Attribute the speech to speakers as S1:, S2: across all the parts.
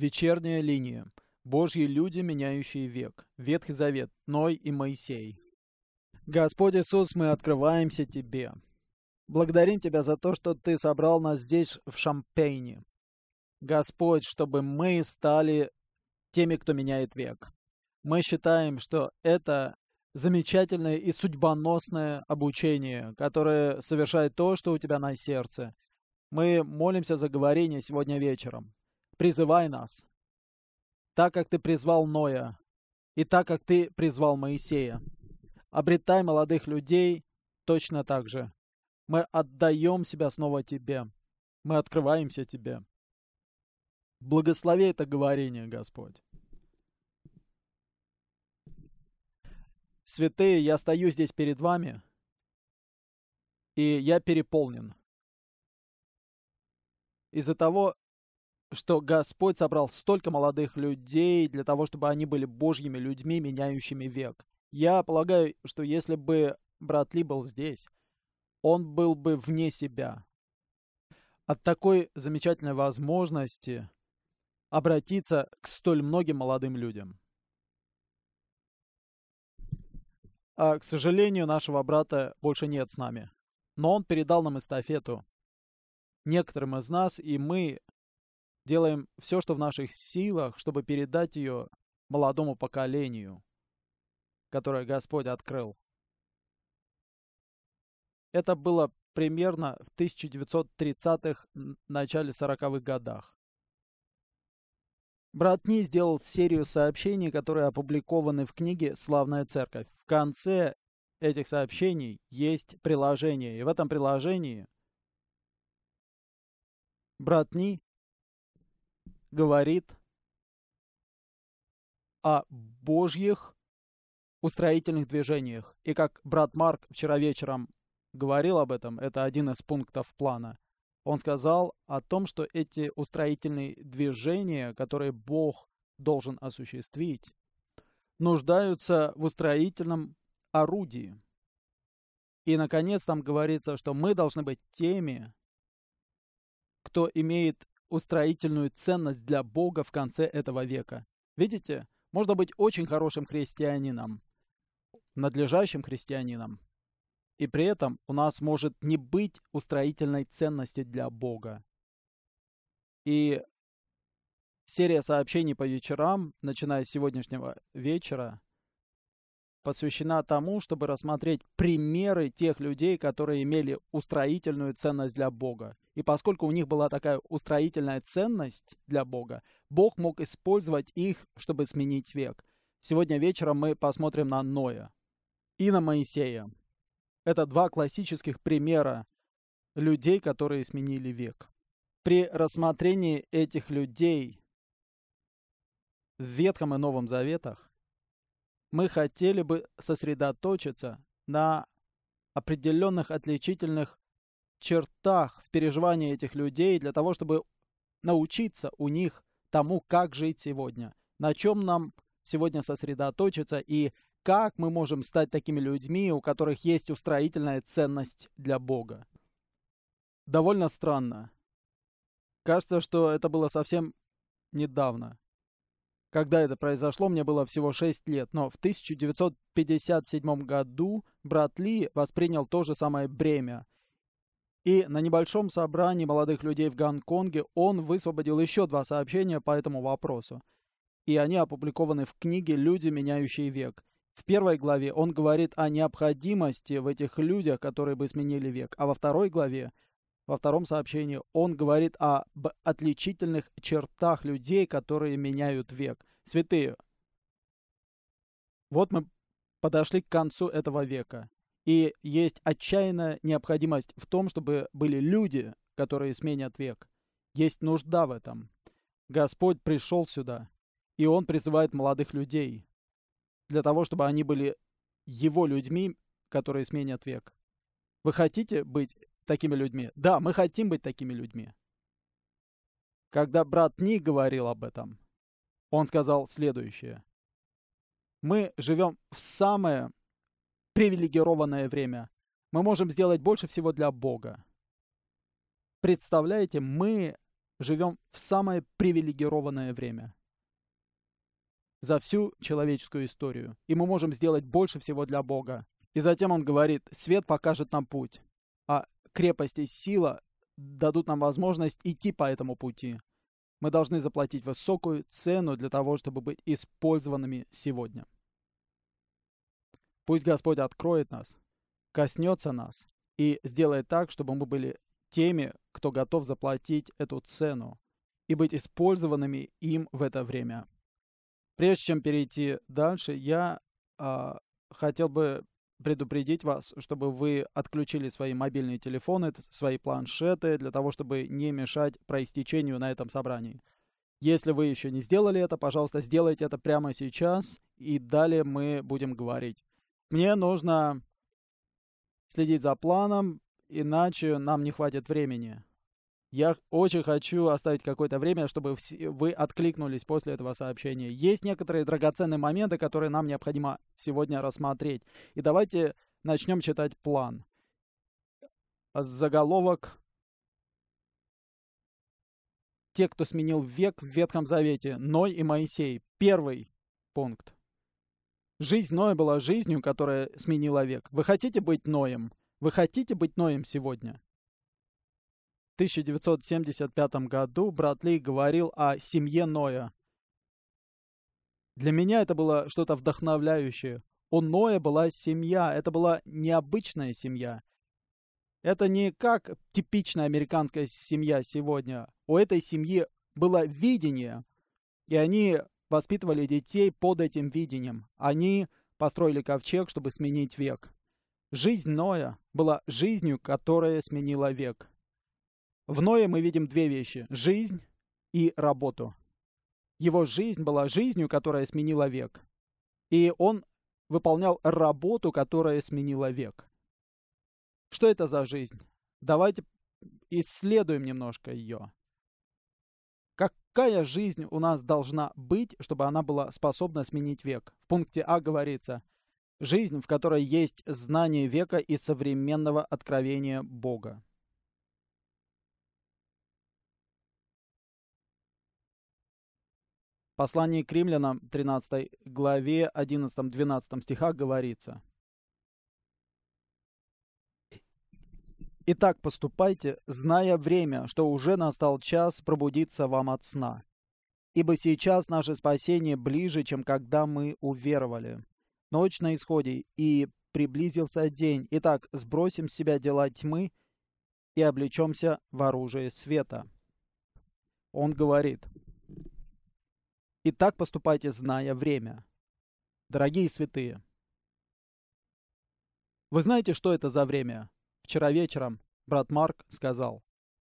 S1: Вечерняя линия. Божьи люди, меняющие век. Ветхий Завет. Ной и Моисей. Господь Иисус, мы открываемся Тебе. Благодарим Тебя за то, что Ты собрал нас здесь, в Шампейне. Господь, чтобы мы стали теми, кто меняет век. Мы считаем, что это замечательное и судьбоносное обучение, которое совершает то, что у Тебя на сердце. Мы молимся за говорение сегодня вечером. Призывай нас, так как Ты призвал Ноя, и так как Ты призвал Моисея. Обретай молодых людей точно так же. Мы отдаем себя снова Тебе. Мы открываемся Тебе. Благослови это говорение, Господь. Святые, я стою здесь перед Вами, и я переполнен. Из-за того, что Господь собрал столько молодых людей для того, чтобы они были Божьими людьми, меняющими век. Я полагаю, что если бы брат Ли был здесь, он был бы вне себя от такой замечательной возможности обратиться к столь многим молодым людям. А, к сожалению, нашего брата больше нет с нами. Но он передал нам эстафету некоторым из нас, и мы делаем все, что в наших силах, чтобы передать ее молодому поколению, которое Господь открыл. Это было примерно в 1930-х, начале 40-х годах. Брат Ни сделал серию сообщений, которые опубликованы в книге «Славная церковь». В конце этих сообщений есть приложение, и в этом приложении брат Ни говорит о Божьих устроительных движениях. И как брат Марк вчера вечером говорил об этом, это один из пунктов плана. Он сказал о том, что эти устроительные движения, которые Бог должен осуществить, нуждаются в устроительном орудии. И, наконец, там говорится, что мы должны быть теми, кто имеет устроительную ценность для Бога в конце этого века. Видите, можно быть очень хорошим христианином, надлежащим христианином, и при этом у нас может не быть устроительной ценности для Бога. И серия сообщений по вечерам, начиная с сегодняшнего вечера, посвящена тому, чтобы рассмотреть примеры тех людей, которые имели устроительную ценность для Бога. И поскольку у них была такая устроительная ценность для Бога, Бог мог использовать их, чтобы сменить век. Сегодня вечером мы посмотрим на Ноя и на Моисея. Это два классических примера людей, которые сменили век. При рассмотрении этих людей в Ветхом и Новом Заветах мы хотели бы сосредоточиться на определенных отличительных чертах в переживании этих людей для того, чтобы научиться у них тому, как жить сегодня, на чем нам сегодня сосредоточиться и как мы можем стать такими людьми, у которых есть устроительная ценность для Бога. Довольно странно. Кажется, что это было совсем недавно. Когда это произошло, мне было всего 6 лет, но в 1957 году брат Ли воспринял то же самое бремя. И на небольшом собрании молодых людей в Гонконге он высвободил еще 2 сообщения по этому вопросу. И они опубликованы в книге «Люди, меняющие век». В первой главе он говорит о необходимости в этих людях, которые бы сменили век. А во второй главе, во втором сообщении, он говорит об отличительных чертах людей, которые меняют век. Святые, вот мы подошли к концу этого века. И есть отчаянная необходимость в том, чтобы были люди, которые сменят век. Есть нужда в этом. Господь пришел сюда, и Он призывает молодых людей для того, чтобы они были Его людьми, которые сменят век. Вы хотите быть такими людьми? Да, мы хотим быть такими людьми. Когда брат Ни говорил об этом, он сказал следующее. Мы живем в самое привилегированное время. Мы можем сделать больше всего для Бога. Представляете, мы живем в самое привилегированное время за всю человеческую историю. И мы можем сделать больше всего для Бога. И затем он говорит, свет покажет нам путь, а крепость и сила дадут нам возможность идти по этому пути. Мы должны заплатить высокую цену для того, чтобы быть использованными сегодня. Пусть Господь откроет нас, коснется нас и сделает так, чтобы мы были теми, кто готов заплатить эту цену и быть использованными им в это время. Прежде чем перейти дальше, я хотел бы предупредить вас, чтобы вы отключили свои мобильные телефоны, свои планшеты, для того, чтобы не мешать проистечению на этом собрании. Если вы еще не сделали это, пожалуйста, сделайте это прямо сейчас, и далее мы будем говорить. Мне нужно следить за планом, иначе нам не хватит времени. Я очень хочу оставить какое-то время, чтобы вы откликнулись после этого сообщения. Есть некоторые драгоценные моменты, которые нам необходимо сегодня рассмотреть. И давайте начнем читать план. Заголовок «Те, кто сменил век в Ветхом Завете, Ной и Моисей». Первый пункт. Жизнь Ноя была жизнью, которая сменила век. Вы хотите быть Ноем? Вы хотите быть Ноем сегодня? В 1975 году брат Ли говорил о семье Ноя. Для меня это было что-то вдохновляющее. У Ноя была семья, это была необычная семья. Это не как типичная американская семья сегодня. У этой семьи было видение, и они воспитывали детей под этим видением. Они построили ковчег, чтобы сменить век. Жизнь Ноя была жизнью, которая сменила век. В Ное мы видим две вещи – жизнь и работу. Его жизнь была жизнью, которая сменила век. И он выполнял работу, которая сменила век. Что это за жизнь? Давайте исследуем немножко ее. Какая жизнь у нас должна быть, чтобы она была способна сменить век? В пункте А говорится – жизнь, в которой есть знание века и современного откровения Бога. В послании к Римлянам, 13 главе, 11-12 стихах говорится: «Итак, поступайте, зная время, что уже настал час пробудиться вам от сна. Ибо сейчас наше спасение ближе, чем когда мы уверовали. Ночь на исходе, и приблизился день. Итак, сбросим с себя дела тьмы и облечемся в оружие света». Он говорит: «Итак, поступайте, зная время». Дорогие святые, вы знаете, что это за время? Вчера вечером брат Марк сказал,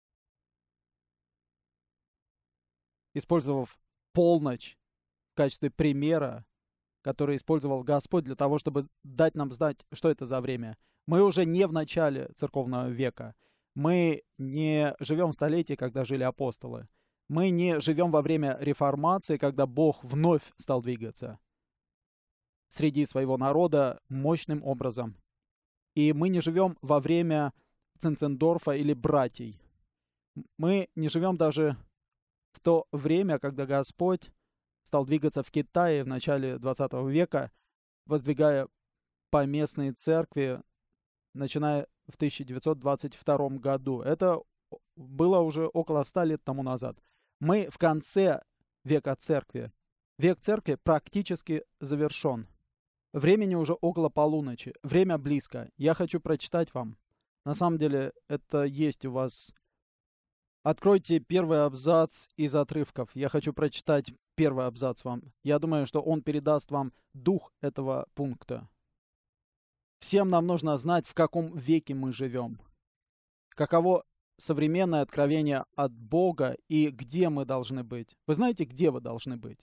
S1: использовав полночь в качестве примера, который использовал Господь для того, чтобы дать нам знать, что это за время. Мы уже не в начале церковного века. Мы не живем в столетии, когда жили апостолы. Мы не живем во время реформации, когда Бог вновь стал двигаться среди своего народа мощным образом. И мы не живем во время Цинцендорфа или братьей. Мы не живем даже в то время, когда Господь стал двигаться в Китае в начале 20 века, воздвигая поместные церкви, начиная в 1922 году. Это было уже около 100 лет тому назад. Мы в конце века церкви. Век церкви практически завершен. Времени уже около полуночи. Время близко. Я хочу прочитать вам. На самом деле, это есть у вас. Откройте первый абзац из отрывков. Я хочу прочитать первый абзац вам. Я думаю, что он передаст вам дух этого пункта. Всем нам нужно знать, в каком веке мы живем. Каково современное откровение от Бога и где мы должны быть. Вы знаете, где вы должны быть?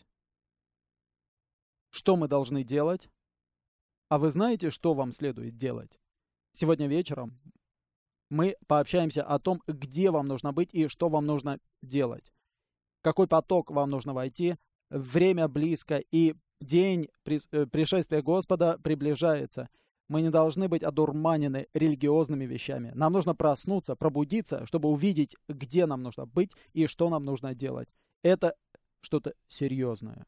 S1: Что мы должны делать? А вы знаете, что вам следует делать? Сегодня вечером мы пообщаемся о том, где вам нужно быть и что вам нужно делать. В какой поток вам нужно войти. Время близко, и день пришествия Господа приближается. Мы не должны быть одурманены религиозными вещами. Нам нужно проснуться, пробудиться, чтобы увидеть, где нам нужно быть и что нам нужно делать. Это что-то серьезное.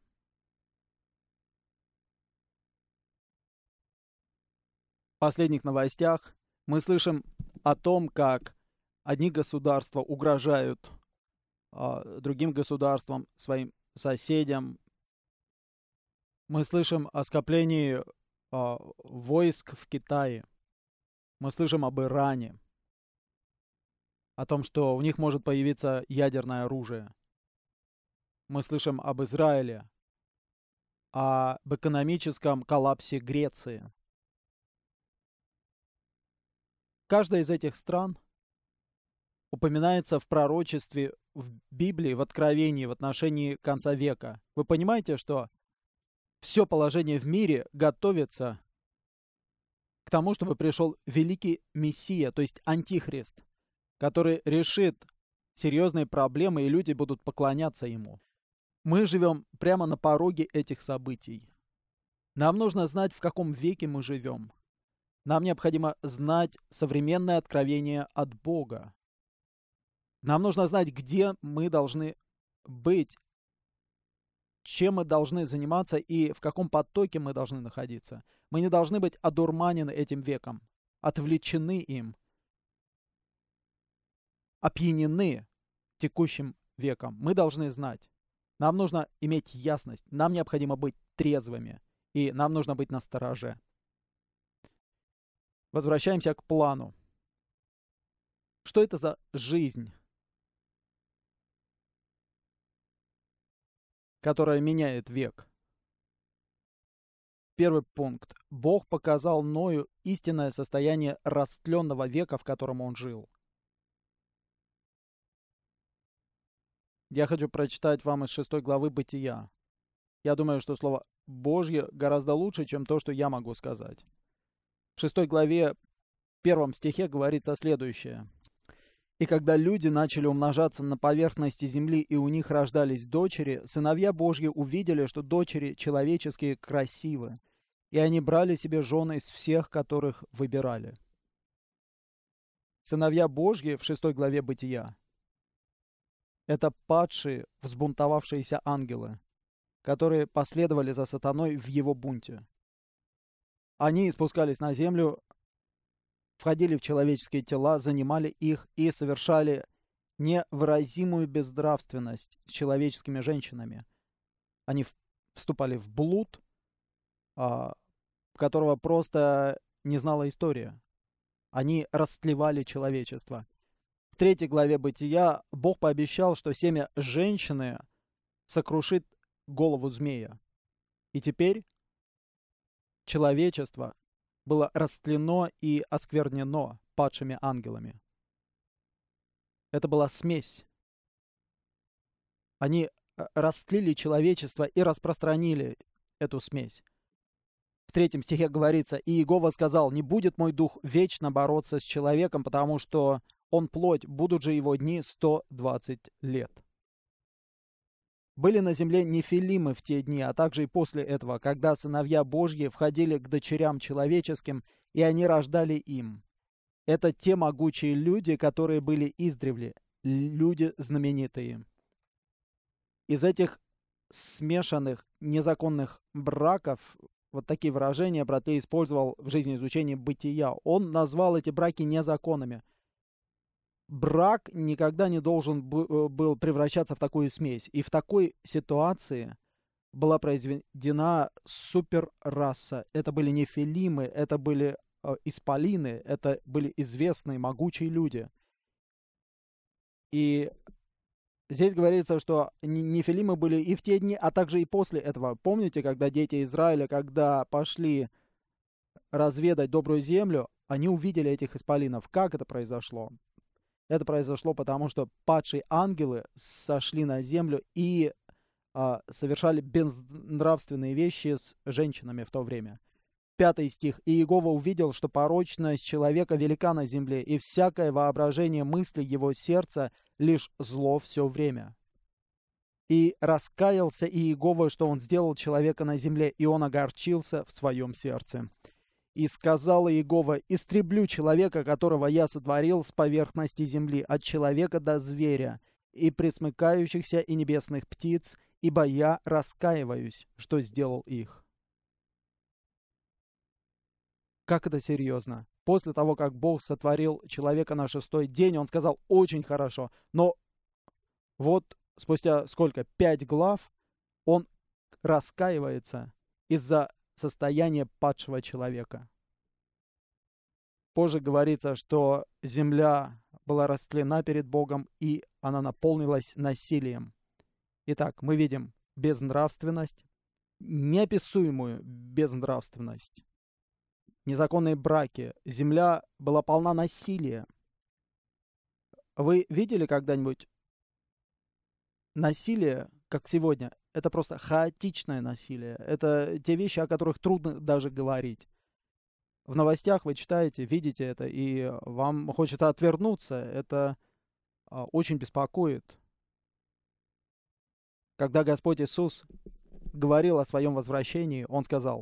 S1: В последних новостях мы слышим о том, как одни государства угрожают другим государствам, своим соседям. Мы слышим о скоплении войск в Китае. Мы слышим об Иране, о том, что у них может появиться ядерное оружие. Мы слышим об Израиле, об экономическом коллапсе Греции. Каждая из этих стран упоминается в пророчестве, в Библии, в Откровении, в отношении конца века. Вы понимаете, что все положение в мире готовится к тому, чтобы пришел великий Мессия, то есть Антихрист, который решит серьезные проблемы, и люди будут поклоняться ему. Мы живем прямо на пороге этих событий. Нам нужно знать, в каком веке мы живем. Нам необходимо знать современное откровение от Бога. Нам нужно знать, где мы должны быть, чем мы должны заниматься и в каком потоке мы должны находиться. Мы не должны быть одурманены этим веком, отвлечены им, опьянены текущим веком. Мы должны знать. Нам нужно иметь ясность, нам необходимо быть трезвыми, и нам нужно быть настороже. Возвращаемся к плану. Что это за жизнь, которая меняет век? Первый пункт. Бог показал Ною истинное состояние растленного века, в котором он жил. Я хочу прочитать вам из 6 главы Бытия. Я думаю, что Слово Божье гораздо лучше, чем то, что я могу сказать. В 6 главе, 1 стихе говорится следующее. «И когда люди начали умножаться на поверхности земли, и у них рождались дочери, сыновья Божьи увидели, что дочери человеческие красивы, и они брали себе жены из всех, которых выбирали». Сыновья Божьи в 6 главе Бытия — это падшие, взбунтовавшиеся ангелы, которые последовали за сатаной в его бунте. Они спускались на землю, входили в человеческие тела, занимали их и совершали невыразимую безнравственность с человеческими женщинами. Они вступали в блуд, которого просто не знала история. Они растлевали человечество. В 3 главе Бытия Бог пообещал, что семя женщины сокрушит голову змея. И теперь человечество было растлено и осквернено падшими ангелами. Это была смесь. Они растлили человечество и распространили эту смесь. В 3 стихе говорится: «И Иегова сказал: не будет мой дух вечно бороться с человеком, потому что он плоть, будут же его дни 120 лет». Были на земле нефилимы в те дни, а также и после этого, когда сыновья Божьи входили к дочерям человеческим, и они рождали им. Это те могучие люди, которые были издревле, люди знаменитые. Из этих смешанных незаконных браков, вот такие выражения Братли использовал в жизни изучения Бытия. Он назвал эти браки незаконными. Брак никогда не должен был превращаться в такую смесь. И в такой ситуации была произведена суперраса. Это были нефилимы, это были исполины, это были известные, могучие люди. И здесь говорится, что нефилимы были и в те дни, а также и после этого. Помните, когда дети Израиля, когда пошли разведать добрую землю, они увидели этих исполинов. Как это произошло? Это произошло потому, что падшие ангелы сошли на землю и совершали безнравственные вещи с женщинами в то время. 5 стих. «И Иегова увидел, что порочность человека велика на земле, и всякое воображение мысли его сердца лишь зло все время. И раскаялся Иегова, что он сделал человека на земле, и он огорчился в своем сердце». И сказал Иегова: истреблю человека, которого я сотворил с поверхности земли, от человека до зверя, и пресмыкающихся и небесных птиц, ибо я раскаиваюсь, что сделал их. Как это серьезно? После того, как Бог сотворил человека на 6-й день, Он сказал: очень хорошо. Но вот спустя сколько? 5 глав Он раскаивается из-за состояния падшего человека. Позже говорится, что земля была растлена перед Богом, и она наполнилась насилием. Итак, мы видим безнравственность, неописуемую безнравственность, незаконные браки. Земля была полна насилия. Вы видели когда-нибудь насилие, как сегодня? Это просто хаотичное насилие. Это те вещи, о которых трудно даже говорить. В новостях вы читаете, видите это, и вам хочется отвернуться. Это очень беспокоит. Когда Господь Иисус говорил о своем возвращении, Он сказал,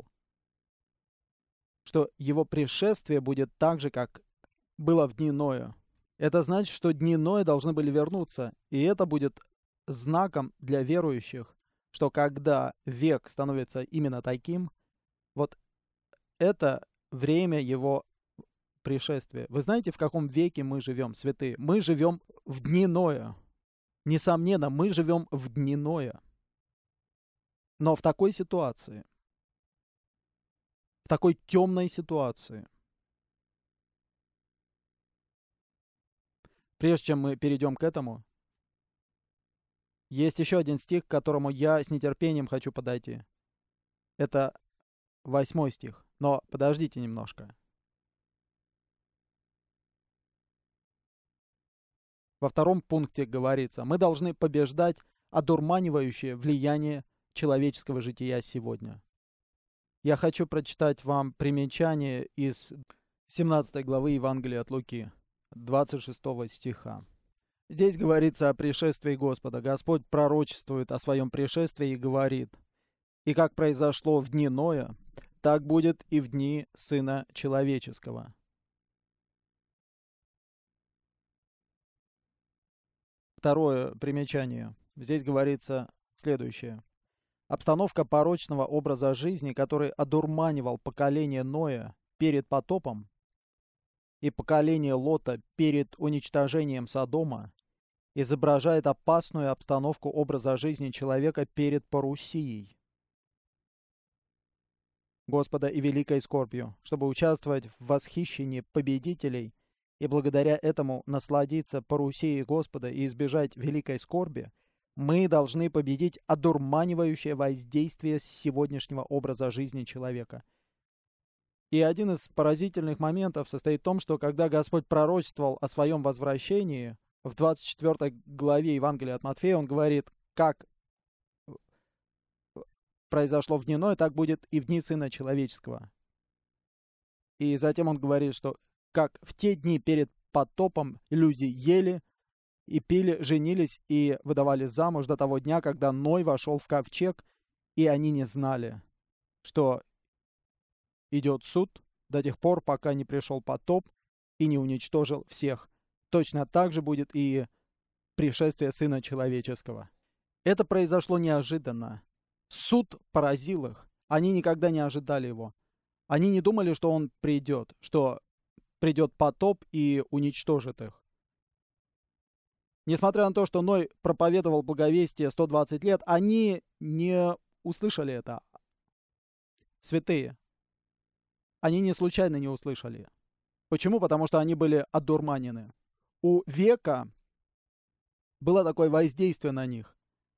S1: что Его пришествие будет так же, как было в дни Ноя. Это значит, что дни Ноя должны были вернуться. И это будет знаком для верующих, что когда век становится именно таким, вот это время Его пришествия. Вы знаете, в каком веке мы живем, святые? Мы живем в дни Ноя. Несомненно, мы живем в дни Ноя. Но в такой ситуации, в такой темной ситуации. Прежде чем мы перейдем к этому, есть еще один стих, к которому я с нетерпением хочу подойти. Это 8 стих. Но подождите немножко. Во 2 пункте говорится: мы должны побеждать одурманивающее влияние человеческого жития сегодня. Я хочу прочитать вам примечание из 17 главы Евангелия от Луки, 26 стиха. Здесь говорится о пришествии Господа. Господь пророчествует о своем пришествии и говорит: «И как произошло в дни Ноя, так будет и в дни Сына Человеческого». Второе примечание. Здесь говорится следующее. Обстановка порочного образа жизни, который одурманивал поколение Ноя перед потопом и поколение Лота перед уничтожением Содома, изображает опасную обстановку образа жизни человека перед парусией Господа и великой скорбью, чтобы участвовать в восхищении победителей и благодаря этому насладиться парусией Господа и избежать великой скорби. Мы должны победить одурманивающее воздействие сегодняшнего образа жизни человека. И один из поразительных моментов состоит в том, что когда Господь пророчествовал о своем возвращении, в 24 главе Евангелия от Матфея Он говорит, как произошло в дни Ноя, так будет и в дни Сына Человеческого. И затем Он говорит, что как в те дни перед потопом люди ели и пили, женились и выдавали замуж до того дня, когда Ной вошел в ковчег, и они не знали, что идет суд до тех пор, пока не пришел потоп и не уничтожил всех. Точно так же будет и пришествие Сына Человеческого. Это произошло неожиданно. Суд поразил их. Они никогда не ожидали его. Они не думали, что он придет, что придет потоп и уничтожит их. Несмотря на то, что Ной проповедовал благовестие 120 лет, они не услышали это. Святые. Они не случайно не услышали. Почему? Потому что они были одурманены. У века было такое воздействие на них.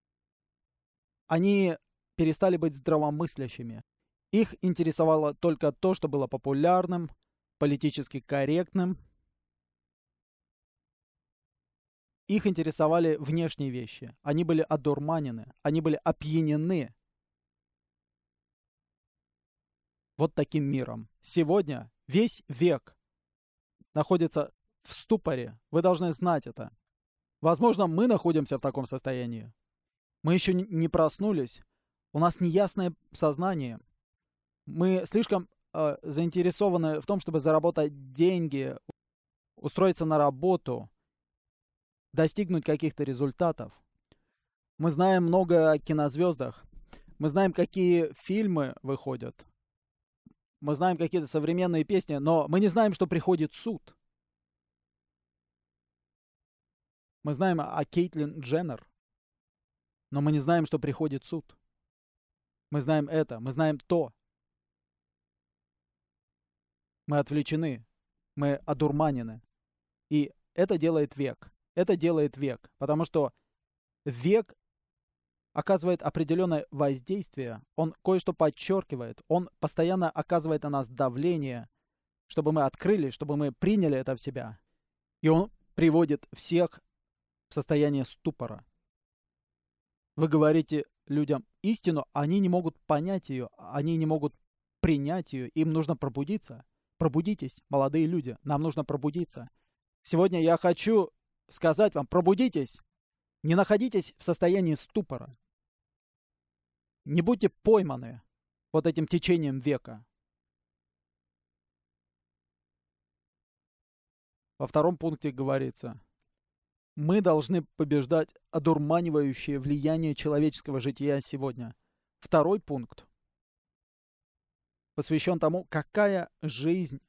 S1: Они перестали быть здравомыслящими. Их интересовало только то, что было популярным, политически корректным. Их интересовали внешние вещи. Они были одурманены, они были опьянены вот таким миром. Сегодня весь век находится в ступоре. Вы должны знать это. Возможно, мы находимся в таком состоянии. Мы еще не проснулись. У нас неясное сознание. Мы слишком заинтересованы в том, чтобы заработать деньги, устроиться на работу, достигнуть каких-то результатов. Мы знаем много о кинозвездах. Мы знаем, какие фильмы выходят. Мы знаем какие-то современные песни, но мы не знаем, что приходит суд. Мы знаем о Кейтлин Дженнер, но мы не знаем, что приходит суд. Мы знаем это, мы знаем то. Мы отвлечены, мы одурманены. И это делает век. Это делает век, потому что век оказывает определенное воздействие, он кое-что подчеркивает, он постоянно оказывает на нас давление, чтобы мы открыли, чтобы мы приняли это в себя. И он приводит всех в состояние ступора. Вы говорите людям истину, они не могут понять ее, они не могут принять ее, им нужно пробудиться. Пробудитесь, молодые люди, нам нужно пробудиться. Сегодня я хочу сказать вам, пробудитесь, не находитесь в состоянии ступора. Не будьте пойманы вот этим течением века. Во втором пункте говорится, мы должны побеждать одурманивающее влияние человеческого жития сегодня. Второй пункт посвящен тому, какая жизнь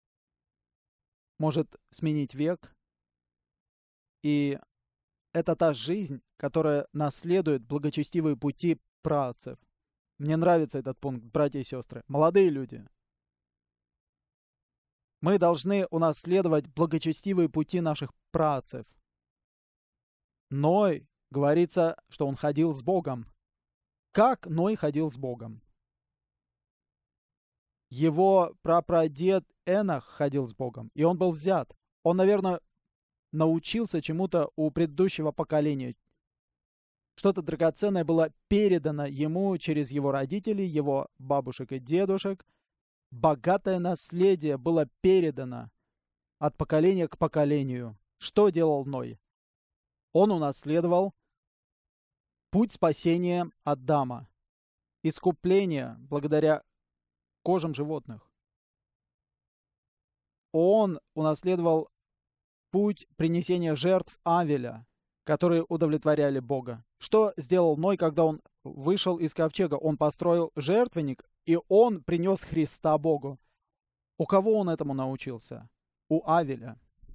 S1: может сменить век. И это та жизнь, которая наследует благочестивые пути праотцев. Мне нравится этот пункт, братья и сестры. Молодые люди. Мы должны унаследовать благочестивые пути наших праотцев. Ной, говорится, что он ходил с Богом. Как Ной ходил с Богом? Его прапрадед Энох ходил с Богом, и он был взят. Он, наверное, научился чему-то у предыдущего поколения. Что-то драгоценное было передано ему через его родителей, его бабушек и дедушек. Богатое наследие было передано от поколения к поколению. Что делал Ной? Он унаследовал путь спасения Адама, искупление благодаря кожам животных. Он унаследовал путь принесения жертв Авеля, которые удовлетворяли Бога. Что сделал Ной, когда он вышел из ковчега? Он построил жертвенник, и он принес Христа Богу. У кого он этому научился? У Авеля.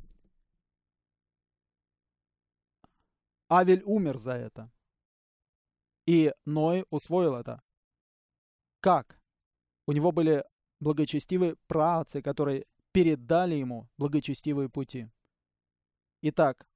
S1: Авель умер за это. И Ной усвоил это. Как? У него были благочестивые праотцы, которые передали ему благочестивые пути. Итак,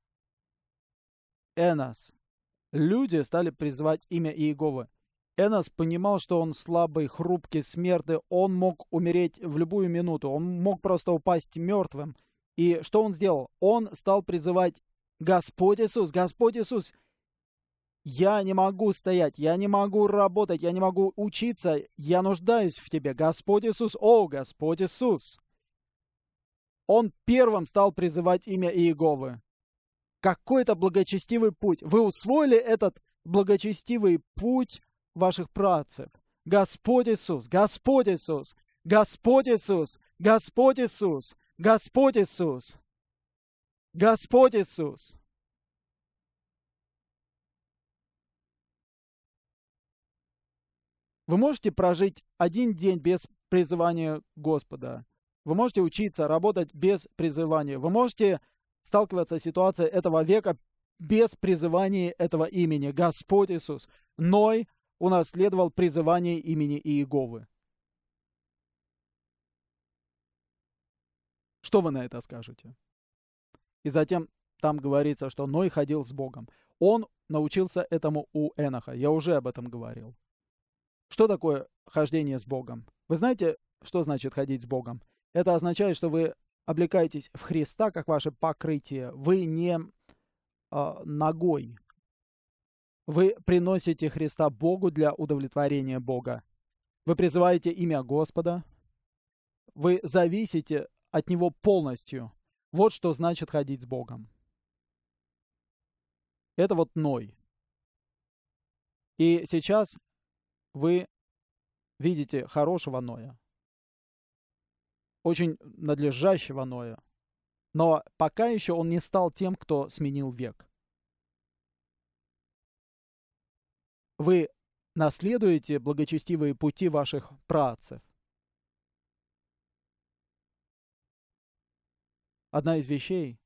S1: Энос. Люди стали призывать имя Иеговы. Энос понимал, что он слабый, хрупкий, смертный. Он мог умереть в любую минуту. Он мог просто упасть мертвым. И что он сделал? Он стал призывать: Господь Иисус, Господь Иисус, я не могу стоять, я не могу работать, я не могу учиться, я нуждаюсь в Тебе. Господь Иисус, о, Господь Иисус. Он первым стал призывать имя Иеговы. Какой-то благочестивый путь. Вы усвоили этот благочестивый путь ваших праотцев. Господь Иисус, Господь Иисус, Господь Иисус, Господь Иисус, Господь Иисус, Господь Иисус. Вы можете прожить один день без призывания Господа. Вы можете учиться, работать без призывания. Вы можете сталкиваться с ситуацией этого века без призывания этого имени. Господь Иисус. Ной унаследовал призывание имени Иеговы. Что вы на это скажете? И затем там говорится, что Ной ходил с Богом. Он научился этому у Эноха. Я уже об этом говорил. Что такое хождение с Богом? Вы знаете, что значит ходить с Богом? Это означает, что вы облекаетесь в Христа, как ваше покрытие. Вы не ногой. Вы приносите Христа Богу для удовлетворения Бога. Вы призываете имя Господа. Вы зависите от Него полностью. Вот что значит ходить с Богом. Это вот Ной. И сейчас вы видите хорошего Ноя. очень надлежащего Ноя. Но пока еще он не стал тем, кто сменил век. Вы наследуете благочестивые пути ваших праотцев. Одна из вещей,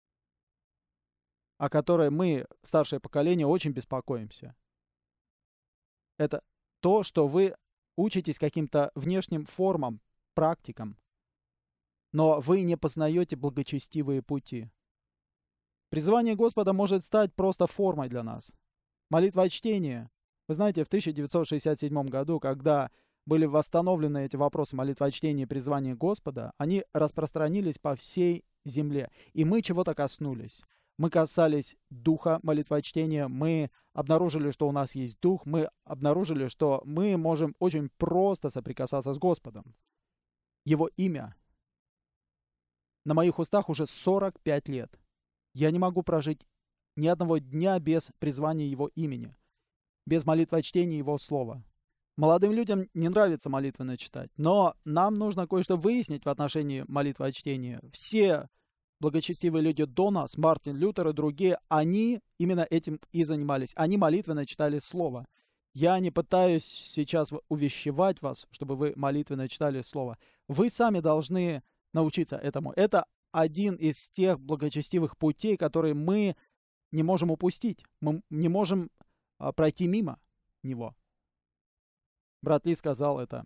S1: о которой мы, старшее поколение, очень беспокоимся, это то, что вы учитесь каким-то внешним формам, практикам, но вы не познаете благочестивые пути. Призвание Господа может стать просто формой для нас. Молитва о чтении. Вы знаете, в 1967 году, когда были восстановлены эти вопросы молитвочтения и призвания Господа, они распространились по всей земле. И мы чего-то коснулись. Мы касались духа молитвочтения, мы обнаружили, что у нас есть дух, мы обнаружили, что мы можем очень просто соприкасаться с Господом. Его имя на моих устах уже 45 лет. Я не могу прожить ни одного дня без призвания Его имени, без молитвочтения Его слова. Молодым людям не нравится молитвенно читать, но нам нужно кое-что выяснить в отношении молитвочтения. Все благочестивые люди до нас, Мартин Лютер и другие, они именно этим и занимались. Они молитвенно читали Слово. Я не пытаюсь сейчас увещевать вас, чтобы вы молитвенно читали Слово. Вы сами должны научиться этому. Это один из тех благочестивых путей, которые мы не можем упустить. Мы не можем пройти мимо него. Брат Ли сказал это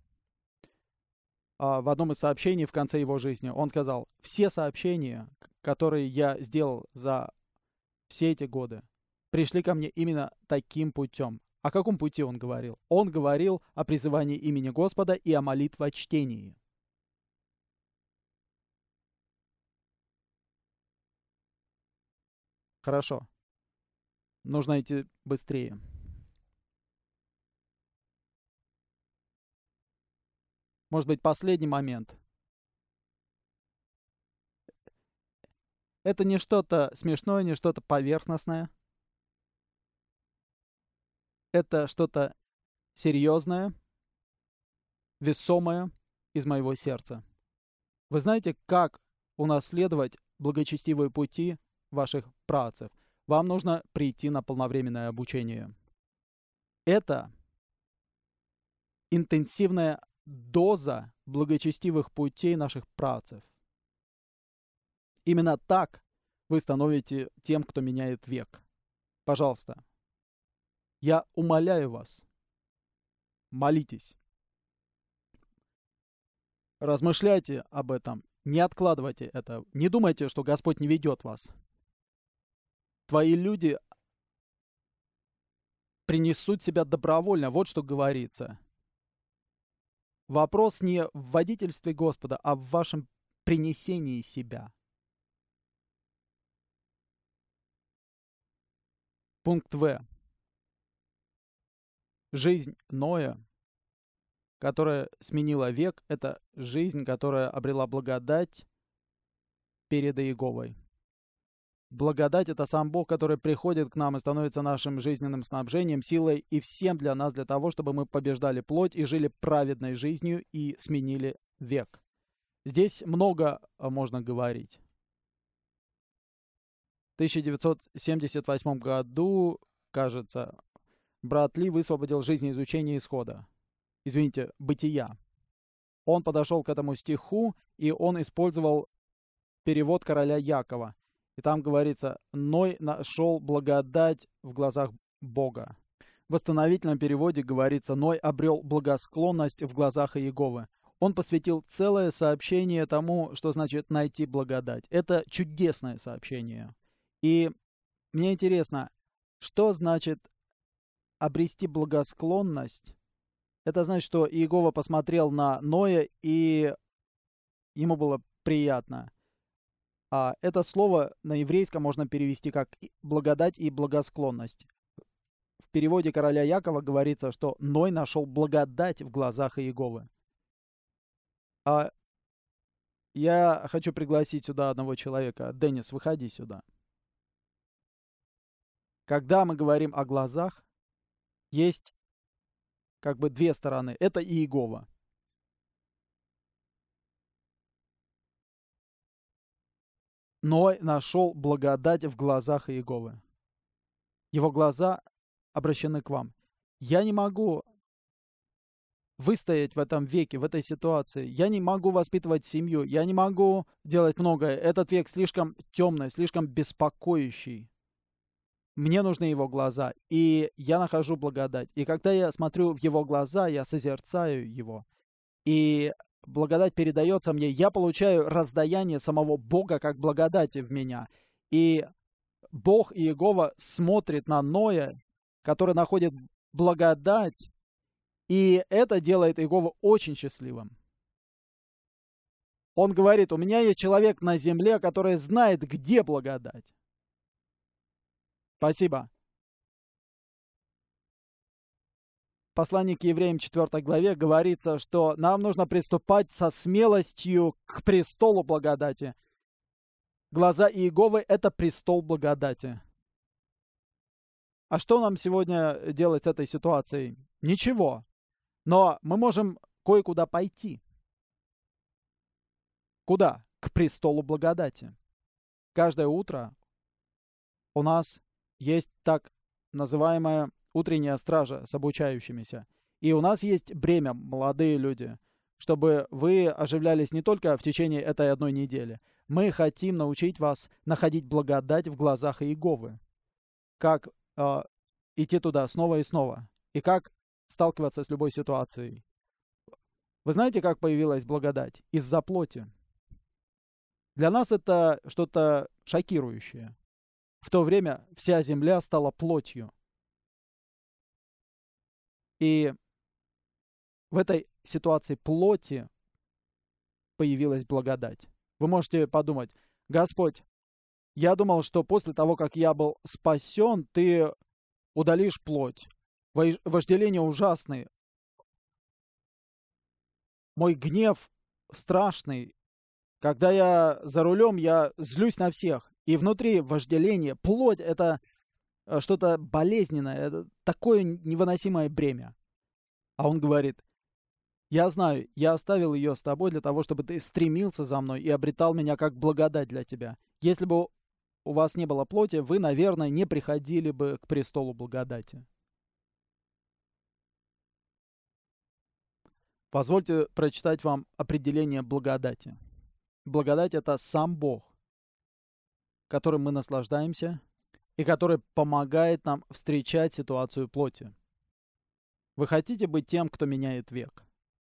S1: в одном из сообщений в конце его жизни. Он сказал: все сообщения, которые я сделал за все эти годы, пришли ко мне именно таким путем. О каком пути он говорил? Он говорил о призывании имени Господа и о молитвочтении. Хорошо. Нужно идти быстрее. Может быть, последний момент. Это не что-то смешное, не что-то поверхностное. Это что-то серьезное, весомое из моего сердца. Вы знаете, как унаследовать благочестивые пути ваших праотцев? Вам нужно прийти на полновременное обучение. Это интенсивная доза благочестивых путей наших праотцев. Именно так вы становитесь тем, кто меняет век. Пожалуйста, я умоляю вас, молитесь. Размышляйте об этом, не откладывайте это. Не думайте, что Господь не ведет вас. Твои люди принесут себя добровольно, вот что говорится. Вопрос не в водительстве Господа, а в вашем принесении себя. Пункт В. Жизнь Ноя, которая сменила век, это жизнь, которая обрела благодать перед Иеговой. Благодать — это сам Бог, который приходит к нам и становится нашим жизненным снабжением, силой и всем для нас, для того, чтобы мы побеждали плоть и жили праведной жизнью и сменили век. Здесь много можно говорить. В 1978 году, кажется, брат Ли высвободил жизнь изучения исхода. Извините, бытия. Он подошел к этому стиху, и он использовал перевод короля Якова. И там говорится: «Ной нашел благодать в глазах Бога». В восстановительном переводе говорится: «Ной обрел благосклонность в глазах Иеговы». Он посвятил целое сообщение тому, что значит найти благодать. Это чудесное сообщение. И мне интересно, что значит обрести благосклонность? Это значит, что Иегова посмотрел на Ноя, и ему было приятно. А это слово на еврейском можно перевести как благодать и благосклонность. В переводе короля Якова говорится, что Ной нашел благодать в глазах Иеговы. А я хочу пригласить сюда одного человека. Деннис, выходи сюда. Когда мы говорим о глазах, есть как бы две стороны. Это Иегова. Ной нашел благодать в глазах Иеговы. Его глаза обращены к вам. Я не могу выстоять в этом веке, в этой ситуации. Я не могу воспитывать семью. Я не могу делать многое. Этот век слишком темный, слишком беспокоящий. Мне нужны его глаза, и я нахожу благодать. И когда я смотрю в его глаза, я созерцаю его. И благодать передается мне. Я получаю раздаяние самого Бога как благодати в меня. И Бог Иегова смотрит на Ноя, который находит благодать, и это делает Иегова очень счастливым. Он говорит: у меня есть человек на земле, который знает, где благодать. Спасибо. В послании к евреям 4 главе говорится, что нам нужно приступать со смелостью к престолу благодати. Глаза Иеговы — это престол благодати. А что нам сегодня делать с этой ситуацией? Ничего. Но мы можем кое-куда пойти. Куда? К престолу благодати. Каждое утро у нас есть так называемая утренняя стража с обучающимися. И у нас есть бремя, молодые люди, чтобы вы оживлялись не только в течение этой одной недели. Мы хотим научить вас находить благодать в глазах Иеговы. Как идти туда снова и снова. И как сталкиваться с любой ситуацией. Вы знаете, как появилась благодать? Из-за плоти. Для нас это что-то шокирующее. В то время вся земля стала плотью. И в этой ситуации плоти появилась благодать. Вы можете подумать: Господь, я думал, что после того, как я был спасен, ты удалишь плоть. Вожделение ужасное. Мой гнев страшный. Когда я за рулем, я злюсь на всех. И внутри вожделение, плоть — это что-то болезненное, это такое невыносимое бремя. А он говорит: я знаю, я оставил ее с тобой для того, чтобы ты стремился за мной и обретал меня как благодать для тебя. Если бы у вас не было плоти, вы, наверное, не приходили бы к престолу благодати. Позвольте прочитать вам определение благодати. Благодать — это сам Бог, которым мы наслаждаемся и который помогает нам встречать ситуацию плоти. Вы хотите быть тем, кто меняет век?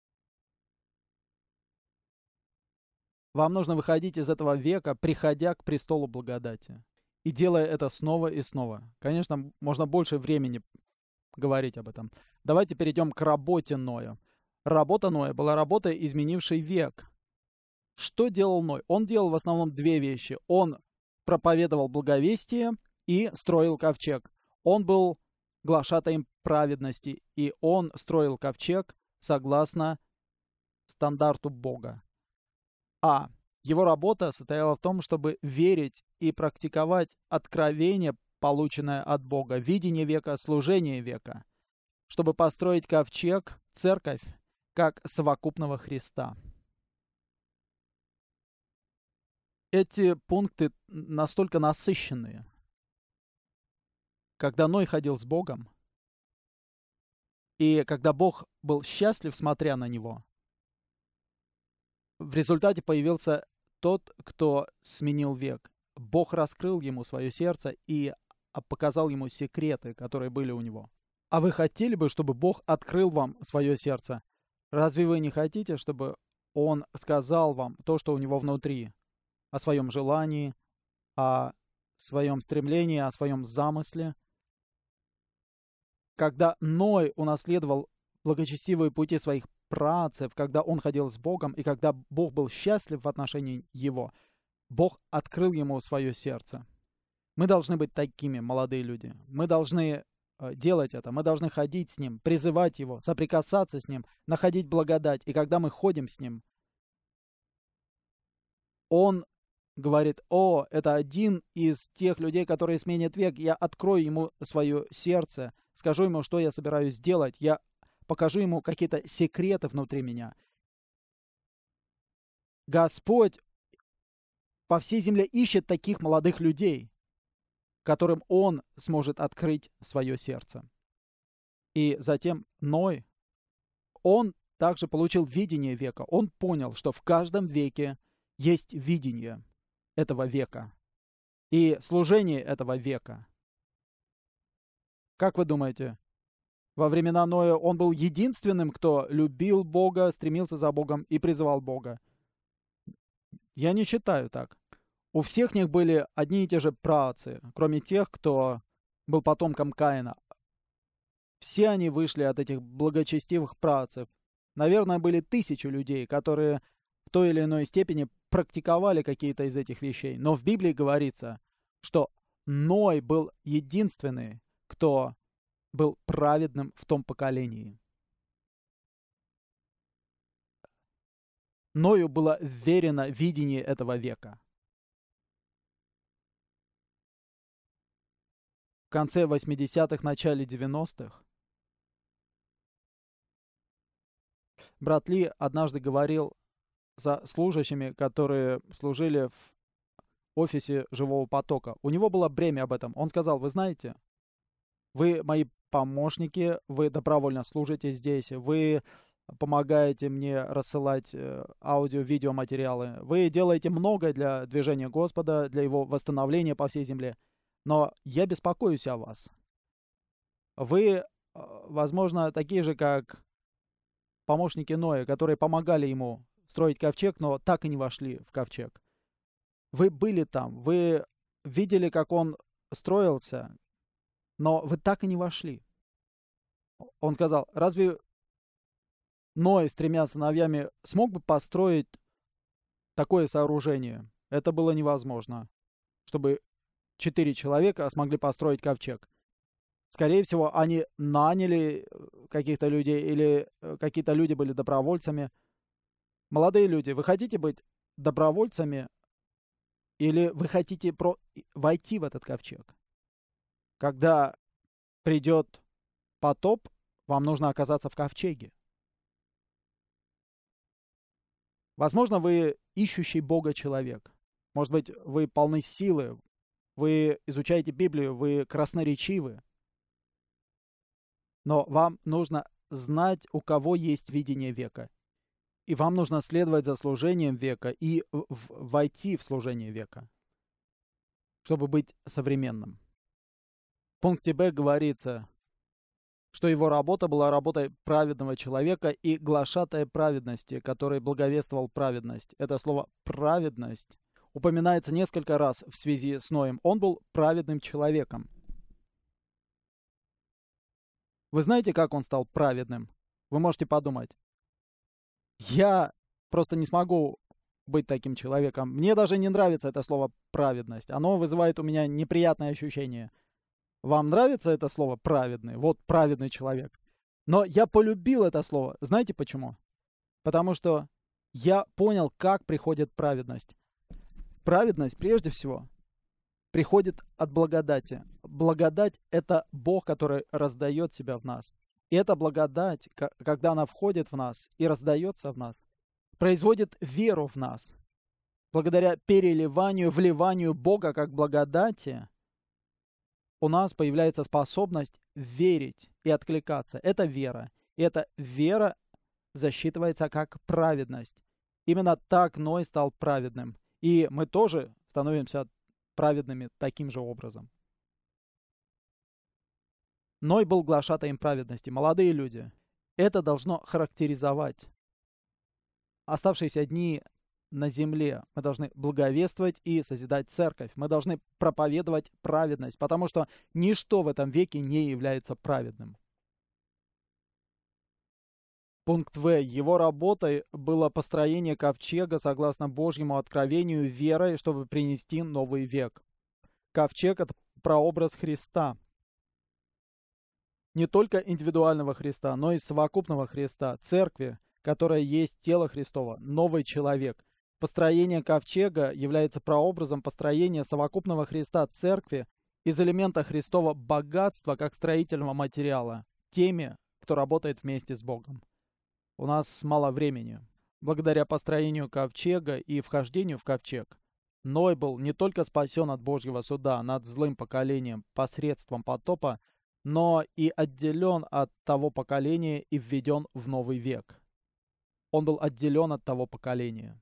S1: Вам нужно выходить из этого века, приходя к престолу благодати. И делая это снова и снова. Конечно, можно больше времени говорить об этом. Давайте перейдем к работе Ноя. Работа Ноя была работой, изменившей век. Что делал Ной? Он делал в основном две вещи. Он проповедовал благовестие и строил ковчег. Он был глашатаем праведности, и он строил ковчег согласно стандарту Бога. А его работа состояла в том, чтобы верить и практиковать откровение, полученное от Бога, видение века, служение века, чтобы построить ковчег, церковь, как совокупного Христа. Эти пункты настолько насыщенные. Когда Ной ходил с Богом, и когда Бог был счастлив, смотря на него, в результате появился тот, кто сменил век. Бог раскрыл ему свое сердце и показал ему секреты, которые были у него. А вы хотели бы, чтобы Бог открыл вам свое сердце? Разве вы не хотите, чтобы Он сказал вам то, что у Него внутри? О своем желании, о своем стремлении, о своем замысле? Когда Ной унаследовал благочестивые пути своих праотцев, когда он ходил с Богом, и когда Бог был счастлив в отношении его, Бог открыл ему свое сердце. Мы должны быть такими, молодые люди. Мы должны делать это. Мы должны ходить с Ним, призывать Его, соприкасаться с Ним, находить благодать. И когда мы ходим с Ним, Он говорит: о, это один из тех людей, которые сменят век. Я открою ему свое сердце, скажу ему, что я собираюсь сделать. Я покажу ему какие-то секреты внутри меня. Господь по всей земле ищет таких молодых людей, которым он сможет открыть свое сердце. И затем Ной, он также получил видение века. Он понял, что в каждом веке есть видение этого века и служение этого века. Как вы думаете, во времена Ноя он был единственным, кто любил Бога, стремился за Богом и призывал Бога? Я не считаю так. У всех них были одни и те же праотцы, кроме тех, кто был потомком Каина. Все они вышли от этих благочестивых праотцев. Наверное, были тысячи людей, которые в той или иной степени практиковали какие-то из этих вещей. Но в Библии говорится, что Ной был единственный, кто был праведным в том поколении. Ною было верено видение этого века. В конце 80-х, начале 90-х брат Ли однажды говорил за служащими, которые служили в офисе Живого Потока. У него было бремя об этом. Он сказал: вы знаете, вы мои помощники, вы добровольно служите здесь, вы помогаете мне рассылать аудио-видеоматериалы, вы делаете многое для движения Господа, для его восстановления по всей земле. Но я беспокоюсь о вас. Вы, возможно, такие же, как помощники Ноя, которые помогали ему строить ковчег, но так и не вошли в ковчег. Вы были там, вы видели, как он строился, но вы так и не вошли. Он сказал: разве Ной с 3 сыновьями смог бы построить такое сооружение? Это было невозможно, чтобы 4 человека смогли построить ковчег. Скорее всего, они наняли каких-то людей, или какие-то люди были добровольцами. Молодые люди, вы хотите быть добровольцами, или вы хотите войти в этот ковчег? Когда придет потоп, вам нужно оказаться в ковчеге. Возможно, вы ищущий Бога человек. Может быть, вы полны силы, вы изучаете Библию, вы красноречивы. Но вам нужно знать, у кого есть видение века. И вам нужно следовать за служением века и войти в служение века, чтобы быть современным. В пункте Б говорится, что его работа была работой праведного человека и глашатая праведности, который благовествовал праведность. Это слово «праведность» упоминается несколько раз в связи с Ноем. Он был праведным человеком. Вы знаете, как он стал праведным? Вы можете подумать: я просто не смогу быть таким человеком. Мне даже не нравится это слово «праведность». Оно вызывает у меня неприятное ощущение. Вам нравится это слово «праведный»? Вот праведный человек. Но я полюбил это слово. Знаете почему? Потому что я понял, как приходит праведность. Праведность, прежде всего, приходит от благодати. Благодать — это Бог, который раздает себя в нас. И эта благодать, когда она входит в нас и раздается в нас, производит веру в нас. Благодаря переливанию, вливанию Бога как благодати, у нас появляется способность верить и откликаться. Это вера. И эта вера засчитывается как праведность. Именно так Ной стал праведным. И мы тоже становимся праведными таким же образом. Ной был глашатаем праведности. Молодые люди. Это должно характеризовать оставшиеся дни на земле. Мы должны благовествовать и созидать церковь. Мы должны проповедовать праведность, потому что ничто в этом веке не является праведным. Пункт В. Его работой было построение ковчега согласно Божьему откровению верой, чтобы принести новый век. Ковчег — это прообраз Христа. Не только индивидуального Христа, но и совокупного Христа, церкви, которая есть тело Христово, новый человек. Построение ковчега является прообразом построения совокупного Христа церкви из элемента Христова богатства как строительного материала, теми, кто работает вместе с Богом. У нас мало времени. Благодаря построению ковчега и вхождению в ковчег Ной был не только спасен от Божьего суда над злым поколением посредством потопа, но и отделен от того поколения и введен в новый век. Он был отделен от того поколения.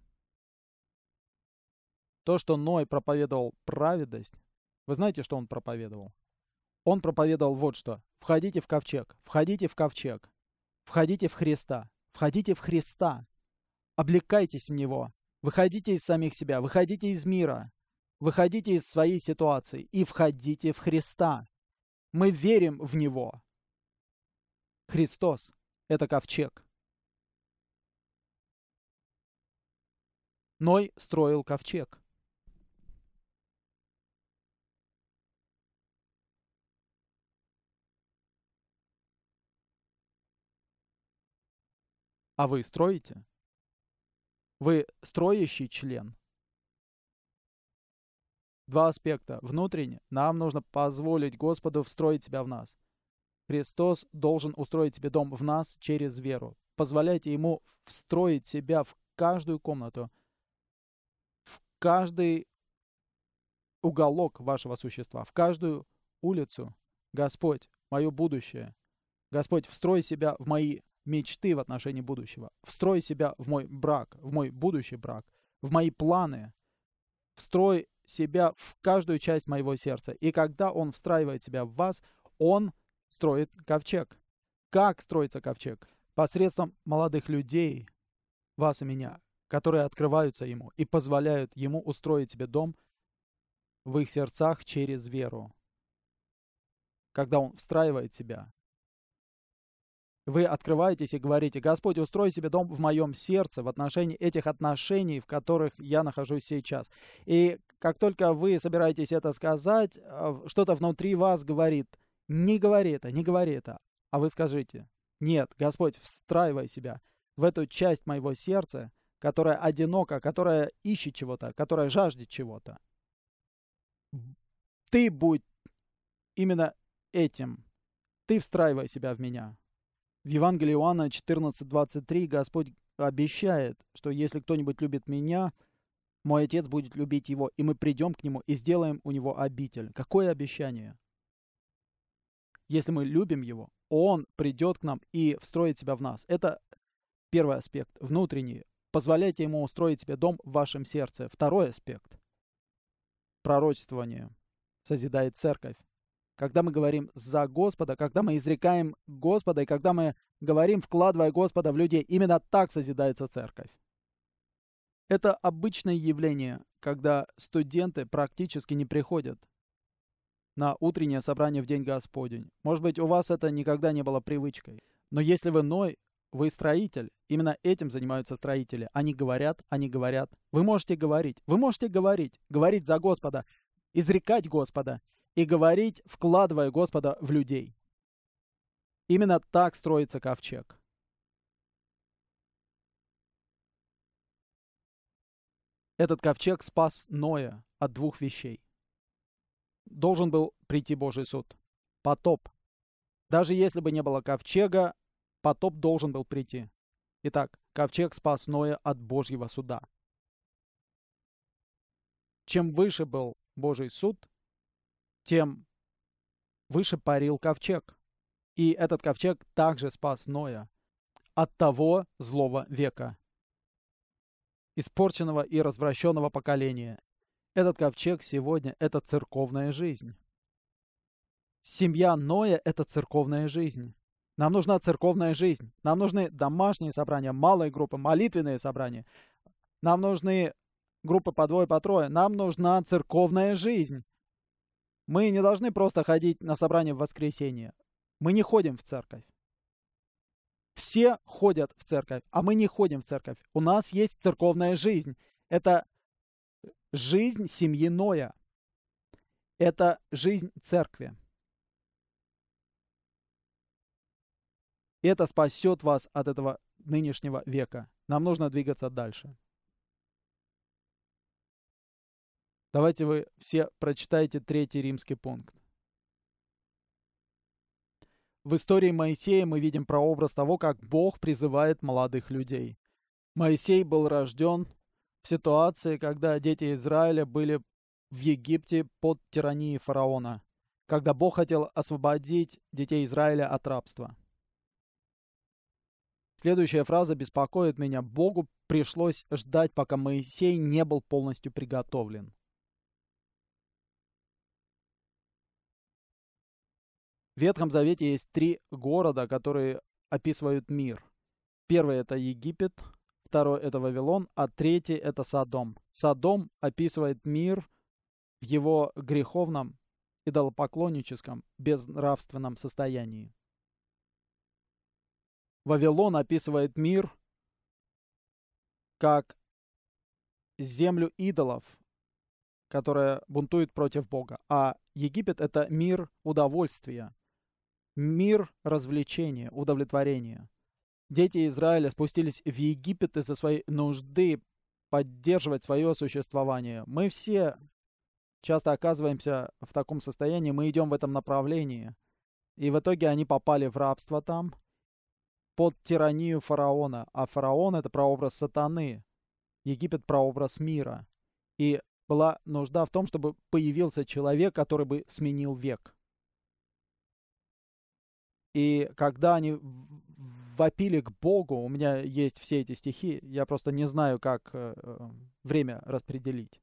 S1: То, что Ной проповедовал праведность, вы знаете, что он проповедовал? Он проповедовал вот что. Входите в ковчег, входите в ковчег, входите в Христа, входите в Христа, облекайтесь в Него, выходите из самих себя, выходите из мира, выходите из своей ситуации и входите в Христа. Мы верим в Него. Христос — это ковчег. Ной строил ковчег. А вы строите? Вы строящий член? Два аспекта. Внутренне. Нам нужно позволить Господу встроить себя в нас. Христос должен устроить себе дом в нас через веру. Позволяйте Ему встроить себя в каждую комнату, в каждый уголок вашего существа, в каждую улицу. Господь, мое будущее. Господь, встрой себя в мои мечты в отношении будущего. Встрой себя в мой брак, в мой будущий брак, в мои планы. Встрой себя в каждую часть моего сердца. И когда Он встраивает себя в вас, Он строит ковчег. Как строится ковчег? Посредством молодых людей, вас и меня, которые открываются Ему и позволяют Ему устроить себе дом в их сердцах через веру. Когда Он встраивает себя, вы открываетесь и говорите: Господь, устрой себе дом в моем сердце в отношении этих отношений, в которых я нахожусь сейчас. И как только вы собираетесь это сказать, что-то внутри вас говорит: не говори это, не говори это. А вы скажите: нет, Господь, встраивай себя в эту часть моего сердца, которая одинока, которая ищет чего-то, которая жаждет чего-то. Ты будь именно этим. Ты встраивай себя в меня. В Евангелии Иоанна 14:23 Господь обещает, что если кто-нибудь любит меня, мой Отец будет любить его, и мы придем к нему и сделаем у него обитель. Какое обещание? Если мы любим его, он придет к нам и встроит себя в нас. Это первый аспект, внутренний. Позволяйте ему устроить себе дом в вашем сердце. Второй аспект. Пророчествование созидает церковь. Когда мы говорим за Господа, когда мы изрекаем Господа, и когда мы говорим, вкладывая Господа в людей, именно так созидается церковь. Это обычное явление, когда студенты практически не приходят на утреннее собрание в День Господень. Может быть, у вас это никогда не было привычкой. Но если вы Ной, вы строитель, именно этим занимаются строители. Они говорят, они говорят. Вы можете говорить говорить за Господа, изрекать Господа и говорить, вкладывая Господа в людей. Именно так строится ковчег. Этот ковчег спас Ноя от двух вещей. Должен был прийти Божий суд. Потоп. Даже если бы не было ковчега, потоп должен был прийти. Итак, ковчег спас Ноя от Божьего суда. Чем выше был Божий суд, тем выше парил ковчег. И этот ковчег также спас Ноя от того злого века, испорченного и развращенного поколения. Этот ковчег сегодня — это церковная жизнь. Семья Ноя — это церковная жизнь. Нам нужна церковная жизнь. Нам нужны домашние собрания, малые группы, молитвенные собрания. Нам нужны группы по двое, по трое. Нам нужна церковная жизнь. Мы не должны просто ходить на собрание в воскресенье. Мы не ходим в церковь. Все ходят в церковь, а мы не ходим в церковь. У нас есть церковная жизнь. Это жизнь семьи Ноя. Это жизнь церкви. И это спасет вас от этого нынешнего века. Нам нужно двигаться дальше. Давайте вы все прочитайте 3 римский пункт. В истории Моисея мы видим прообраз того, как Бог призывает молодых людей. Моисей был рожден в ситуации, когда дети Израиля были в Египте под тиранией фараона, когда Бог хотел освободить детей Израиля от рабства. Следующая фраза беспокоит меня. Богу пришлось ждать, пока Моисей не был полностью приготовлен. В Ветхом Завете есть 3 города, которые описывают мир. Первый — это Египет, второй — это Вавилон, а третий — это Содом. Содом описывает мир в его греховном, идолопоклонническом, безнравственном состоянии. Вавилон описывает мир как землю идолов, которая бунтует против Бога. А Египет — это мир удовольствия, мир развлечения, удовлетворения. Дети Израиля спустились в Египет из-за своей нужды поддерживать свое существование. Мы все часто оказываемся в таком состоянии, мы идем в этом направлении. И в итоге они попали в рабство там, под тиранию фараона. А фараон — это прообраз сатаны. Египет — прообраз мира. И была нужда в том, чтобы появился человек, который бы сменил век. И когда они вопили к Богу, у меня есть все эти стихи, я просто не знаю, как время распределить.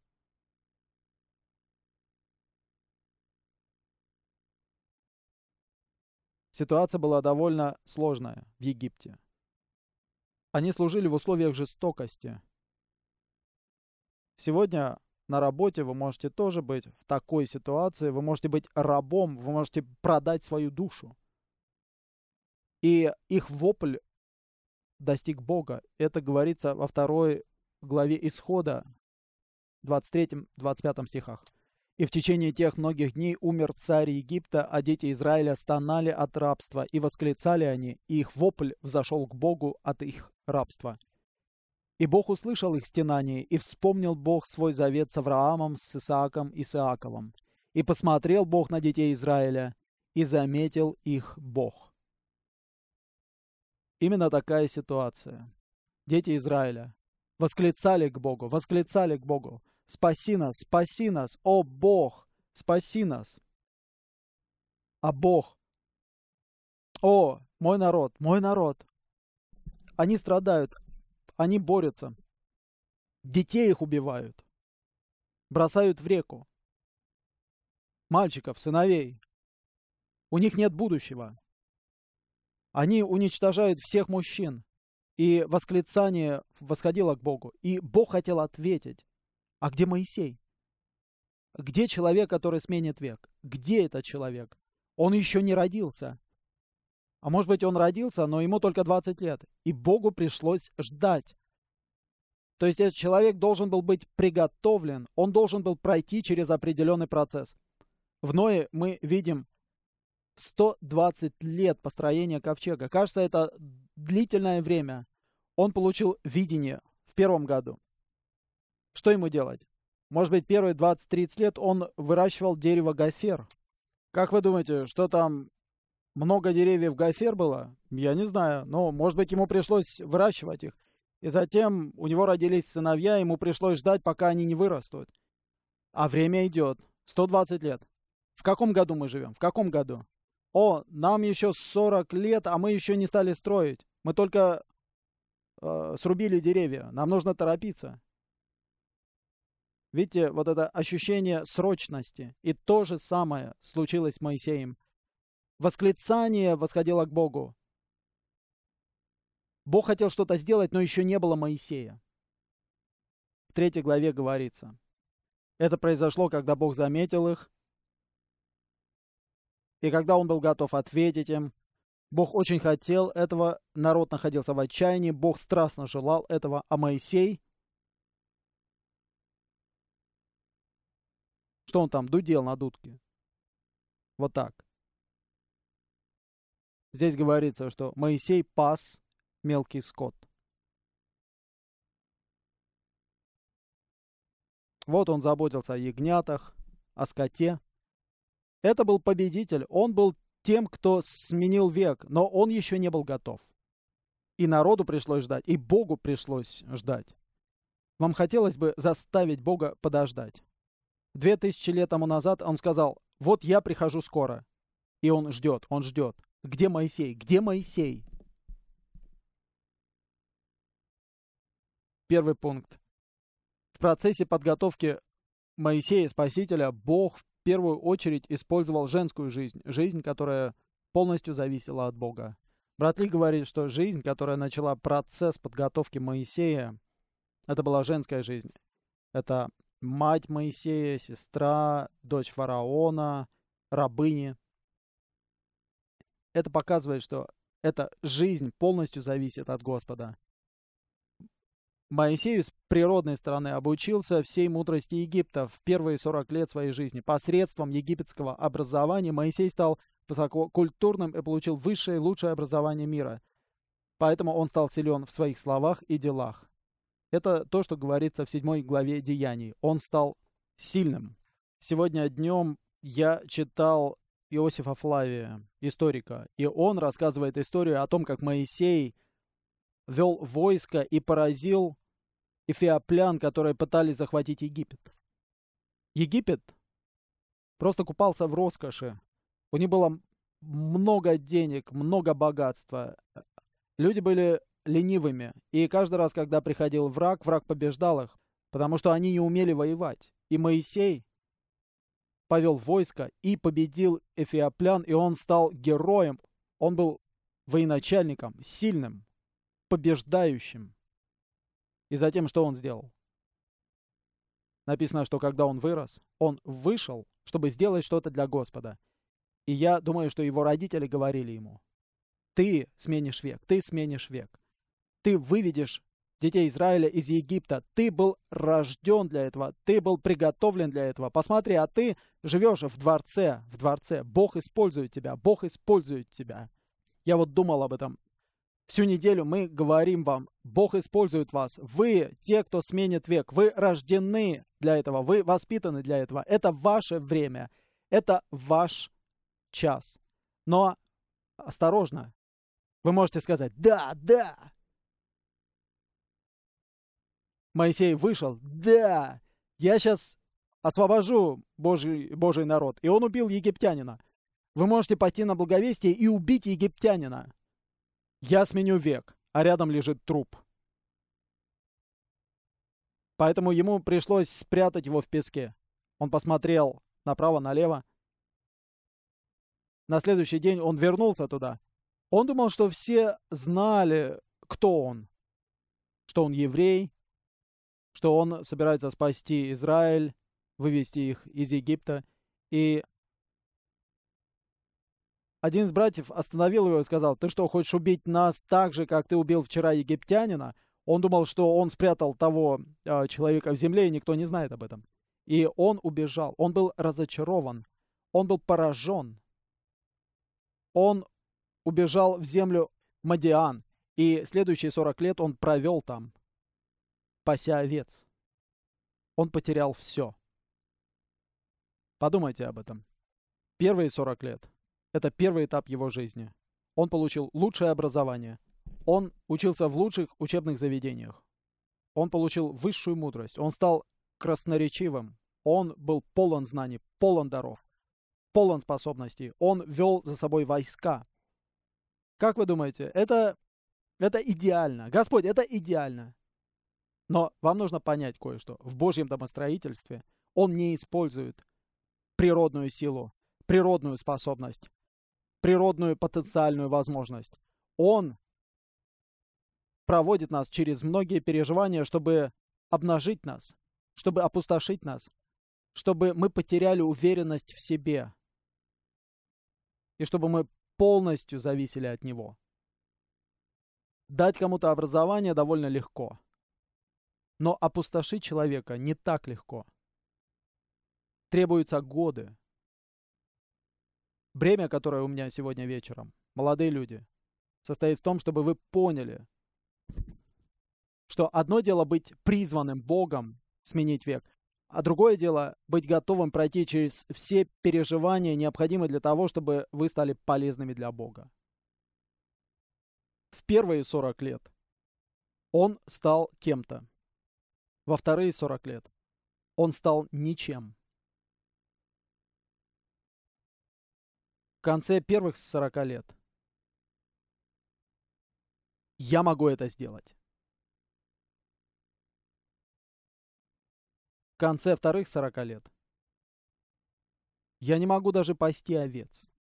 S1: Ситуация была довольно сложная в Египте. Они служили в условиях жестокости. Сегодня на работе вы можете тоже быть в такой ситуации, вы можете быть рабом, вы можете продать свою душу. И их вопль достиг Бога. Это говорится во 2 главе Исхода, 23-25 стихах. «И в течение тех многих дней умер царь Египта, а дети Израиля стонали от рабства, и восклицали они, и их вопль взошел к Богу от их рабства. И Бог услышал их стенание, и вспомнил Бог свой завет с Авраамом, с Исааком и с Иаковом. И посмотрел Бог на детей Израиля, и заметил их Бог». Именно такая ситуация. Дети Израиля восклицали к Богу, «Спаси нас, о Бог, спаси нас!» А Бог: «О, мой народ, они страдают, они борются, детей их убивают, бросают в реку, мальчиков, сыновей, у них нет будущего, они уничтожают всех мужчин». И восклицание восходило к Богу. И Бог хотел ответить: а где Моисей? Где человек, который сменит век? Где этот человек? Он еще не родился. А может быть, он родился, но ему только 20 лет. И Богу пришлось ждать. То есть этот человек должен был быть приготовлен. Он должен был пройти через определенный процесс. В Ное мы видим 120 лет построения ковчега. Кажется, это длительное время. Он получил видение в 1 году. Что ему делать? Может быть, первые 20-30 лет он выращивал дерево гофер. Как вы думаете, что там много деревьев гофер было? Я не знаю. Но, может быть, ему пришлось выращивать их. И затем у него родились сыновья, ему пришлось ждать, пока они не вырастут. А время идет. 120 лет. В каком году мы живем? В каком году? О, нам еще 40 лет, а мы еще не стали строить. Мы только срубили деревья. Нам нужно торопиться. Видите, вот это ощущение срочности. И то же самое случилось с Моисеем. Восклицание восходило к Богу. Бог хотел что-то сделать, но еще не было Моисея. В 3 главе говорится. Это произошло, когда Бог заметил их. И когда он был готов ответить им, Бог очень хотел этого, народ находился в отчаянии, Бог страстно желал этого, а Моисей, что он там, дудел на дудке? Вот так. Здесь говорится, что Моисей пас мелкий скот. Вот он заботился о ягнятах, о скоте. Это был победитель, он был тем, кто сменил век, но он еще не был готов. И народу пришлось ждать, и Богу пришлось ждать. Вам хотелось бы заставить Бога подождать. 2000 лет тому назад он сказал: «Вот я прихожу скоро». И он ждет, он ждет. Где Моисей? Где Моисей? Первый пункт. В процессе подготовки Моисея, Спасителя, Бог в первую очередь использовал женскую жизнь. Жизнь, которая полностью зависела от Бога. Брат Ли говорит, что жизнь, которая начала процесс подготовки Моисея, это была женская жизнь. Это мать Моисея, сестра, дочь фараона, рабыни. Это показывает, что эта жизнь полностью зависит от Господа. Моисей с природной стороны обучился всей мудрости Египта в первые 40 лет своей жизни. Посредством египетского образования Моисей стал высококультурным и получил высшее и лучшее образование мира. Поэтому он стал силен в своих словах и делах. Это то, что говорится в 7 главе Деяний. Он стал сильным. Сегодня днем я читал Иосифа Флавия, историка, и он рассказывает историю о том, как Моисей вел войско и поразил эфиоплян, которые пытались захватить Египет. Египет просто купался в роскоши. У них было много денег, много богатства. Люди были ленивыми. И каждый раз, когда приходил враг, враг побеждал их, потому что они не умели воевать. И Моисей повел войско и победил эфиоплян, и он стал героем. Он был военачальником, сильным, побеждающим. И затем что он сделал? Написано, что когда он вырос, он вышел, чтобы сделать что-то для Господа. И я думаю, что его родители говорили ему: ты сменишь век, ты сменишь век. Ты выведешь детей Израиля из Египта. Ты был рожден для этого, ты был приготовлен для этого. Посмотри, а ты живешь в дворце, в дворце. Бог использует тебя, Бог использует тебя. Я вот думал об этом. Всю неделю мы говорим вам: Бог использует вас. Вы те, кто сменит век. Вы рождены для этого. Вы воспитаны для этого. Это ваше время. Это ваш час. Но осторожно. Вы можете сказать: да, да. Моисей вышел: да, я сейчас освобожу Божий народ. И он убил египтянина. Вы можете пойти на благовестие и убить египтянина. Я сменю век, а рядом лежит труп. Поэтому ему пришлось спрятать его в песке. Он посмотрел направо-налево. На следующий день он вернулся туда. Он думал, что все знали, кто он. Что он еврей, что он собирается спасти Израиль, вывести их из Египта. И один из братьев остановил его и сказал: ты что, хочешь убить нас так же, как ты убил вчера египтянина? Он думал, что он спрятал того человека в земле, и никто не знает об этом. И он убежал. Он был разочарован. Он был поражен. Он убежал в землю Мадиан. И следующие 40 лет он провел там, пася овец. Он потерял все. Подумайте об этом. Первые 40 лет — это первый этап его жизни. Он получил лучшее образование. Он учился в лучших учебных заведениях. Он получил высшую мудрость. Он стал красноречивым. Он был полон знаний, полон даров, полон способностей. Он вел за собой войска. Как вы думаете, это идеально? Господь, это идеально. Но вам нужно понять кое-что. В Божьем домостроительстве Он не использует природную силу, природную способность, природную потенциальную возможность. Он проводит нас через многие переживания, чтобы обнажить нас, чтобы опустошить нас, чтобы мы потеряли уверенность в себе и чтобы мы полностью зависели от Него. Дать кому-то образование довольно легко, но опустошить человека не так легко. Требуются годы. Бремя, которое у меня сегодня вечером, молодые люди, состоит в том, чтобы вы поняли, что одно дело быть призванным Богом, сменить век, а другое дело быть готовым пройти через все переживания, необходимые для того, чтобы вы стали полезными для Бога. В первые 40 лет он стал кем-то. во вторые 40 лет он стал ничем. В конце первых 40 лет я могу это сделать. В конце вторых 40 лет я не могу даже пасти овец.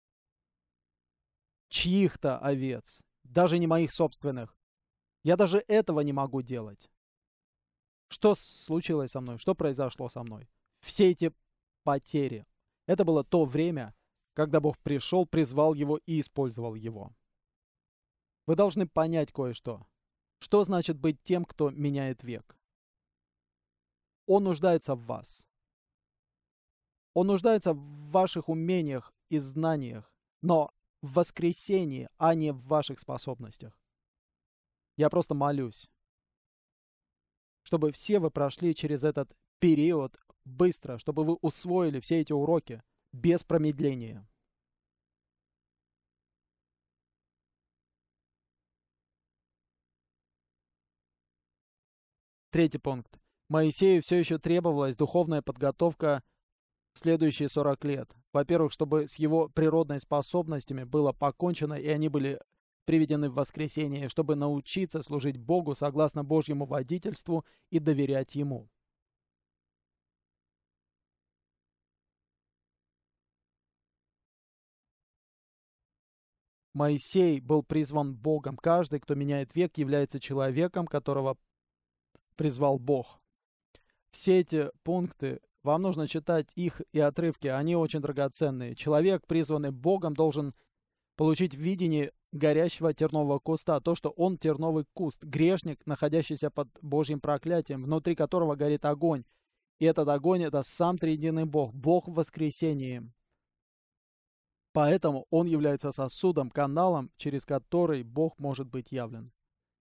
S1: Чьих-то овец, даже не моих собственных. Я даже этого не могу делать. Что случилось со мной? Что произошло со мной? Все эти потери. Это было то время, когда Бог пришел, призвал его и использовал его. Вы должны понять кое-что. Что значит быть тем, кто меняет век? Он нуждается в вас. Он нуждается в ваших умениях и знаниях, но в воскресении, а не в ваших способностях. Я просто молюсь, чтобы все вы прошли через этот период быстро, чтобы вы усвоили все эти уроки без промедления. Третий пункт. Моисею все еще требовалась духовная подготовка в следующие 40 лет. Во-первых, чтобы с его природными способностями было покончено, и они были приведены в воскресение, чтобы научиться служить Богу согласно Божьему водительству и доверять Ему. Моисей был призван Богом. Каждый, кто меняет век, является человеком, которого призвал Бог. Все эти пункты, вам нужно читать их и отрывки, они очень драгоценные. Человек, призванный Богом, должен получить видение горящего тернового куста, то, что он терновый куст, грешник, находящийся под Божьим проклятием, внутри которого горит огонь. И этот огонь — это сам триединый Бог, Бог в воскресении. Поэтому он является сосудом, каналом, через который Бог может быть явлен.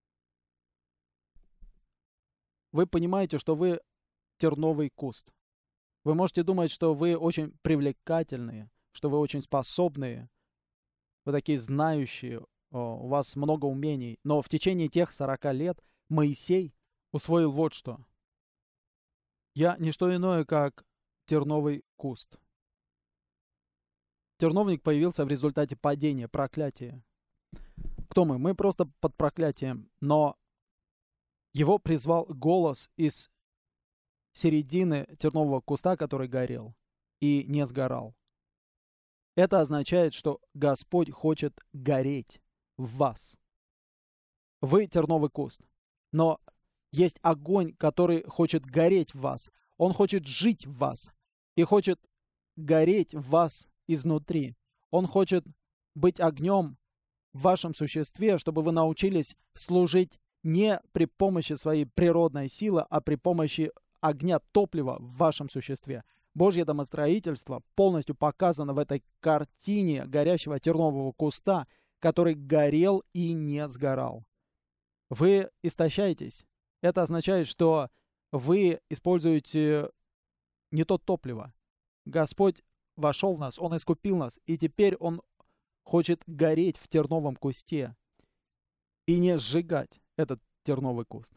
S1: Вы понимаете, что вы терновый куст. Вы можете думать, что вы очень привлекательные, что вы очень способные, вы такие знающие, у вас много умений. Но в течение тех 40 лет Моисей усвоил вот что. Я не что иное, как терновый куст. Терновник появился в результате падения, проклятия. Кто мы? Мы просто под проклятием. Но его призвал голос из середины тернового куста, который горел и не сгорал. Это означает, что Господь хочет гореть в вас. Вы терновый куст, но есть огонь, который хочет гореть в вас. Он хочет жить в вас и хочет гореть в вас изнутри. Он хочет быть огнем в вашем существе, чтобы вы научились служить не при помощи своей природной силы, а при помощи огня, топлива в вашем существе. Божье домостроительство полностью показано в этой картине горящего тернового куста, который горел и не сгорал. Вы истощаетесь. Это означает, что вы используете не то топливо. Господь вошел в нас, Он искупил нас, и теперь Он хочет гореть в терновом кусте и не сжигать этот терновый куст.